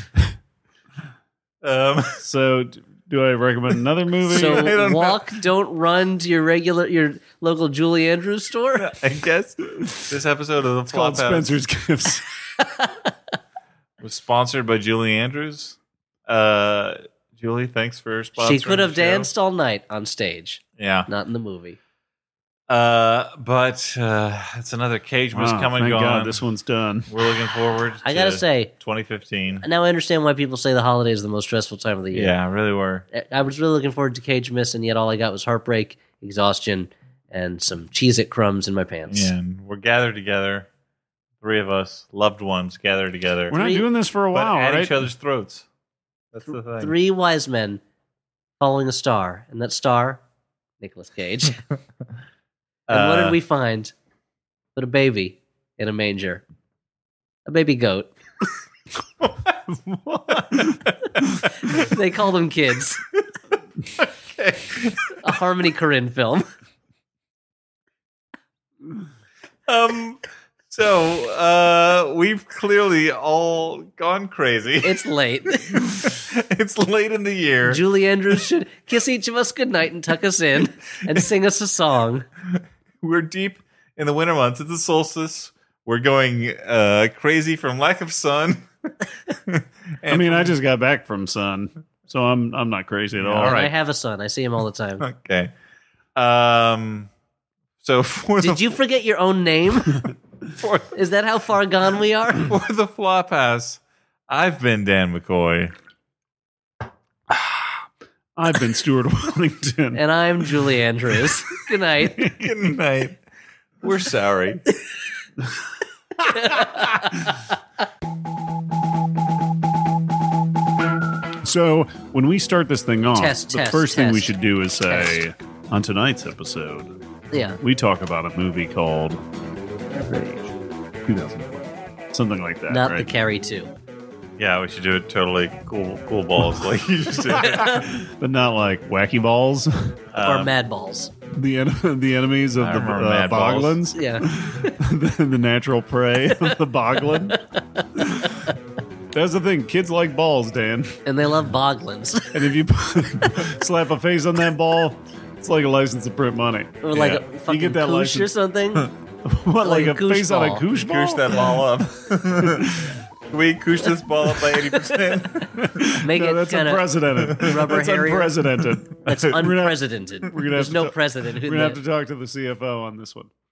Um, So, d- do I recommend another movie? So don't know. walk, don't run to your regular, your local Julie Andrews store. I guess this episode of the it's called Flop House Spencer's Gifts. was sponsored by Julie Andrews. Uh, Julie, thanks for sponsoring. She could have the show. danced all night on stage, Yeah. not in the movie. Uh, but uh, it's another Cage was Wow, come and thank gone. God this one's done. We're looking forward. I gotta to say, twenty fifteen. now I understand why people say the holiday is the most stressful time of the year. Yeah, really were. I was really looking forward to Cage Miss, and yet all I got was heartbreak, exhaustion, and some Cheez-It crumbs in my pants. Yeah, and we're gathered together. Three of us, loved ones, gathered together. We're not Three- doing this for a but while, at right? each other's throats. That's the thing. Three wise men following a star, and that star, Nicolas Cage. And what Uh, did we find? But a baby in a manger. A baby goat. They call them kids. Okay. A Harmony Korine film. Um. So, uh, we've clearly all gone crazy. It's late. It's late in the year. Julie Andrews should kiss each of us goodnight and tuck us in and sing us a song. We're deep in the winter months. It's the solstice. We're going uh, crazy from lack of sun. I mean, I just got back from Sun, so I'm I'm not crazy at all. All And right. I have a son. I see him all the time. Okay. Um. So for Did the you forget your own name? for, Is that how far gone we are? for the flop house, I've been Dan McCoy. I've been Stuart Wellington. And I'm Julie Andrews. Good night. Good night. We're sorry. So when we start this thing off, Test, the test, first thing we test. should do is say, on tonight's episode, Yeah. we talk about a movie called Rage, two thousand one, something like that, Not right? the Carrie two. Yeah, we should do it totally cool, cool balls like you just did. But not like Wacky Balls, or Mad Balls. the en- the enemies of I the remember uh, Mad Balls. Boglins, Yeah. the, the natural prey of the Boglin. That's the thing. Kids like balls, Dan. And they love Boglins. And if you put, slap a face on that ball, it's like a license to print money. Or like Yeah. a You fucking get that koosh or license. something. What, like, Like a a koosh face on a ball. koosh ball? Koosh that ball up. Can we koosh this ball up by eighty percent? Make No, it that's kind of unprecedented. rubber That's hairier. unprecedented. That's We're gonna have- unprecedented. we're gonna have There's to no ta- president who We're gonna have to talk to the C F O on this one.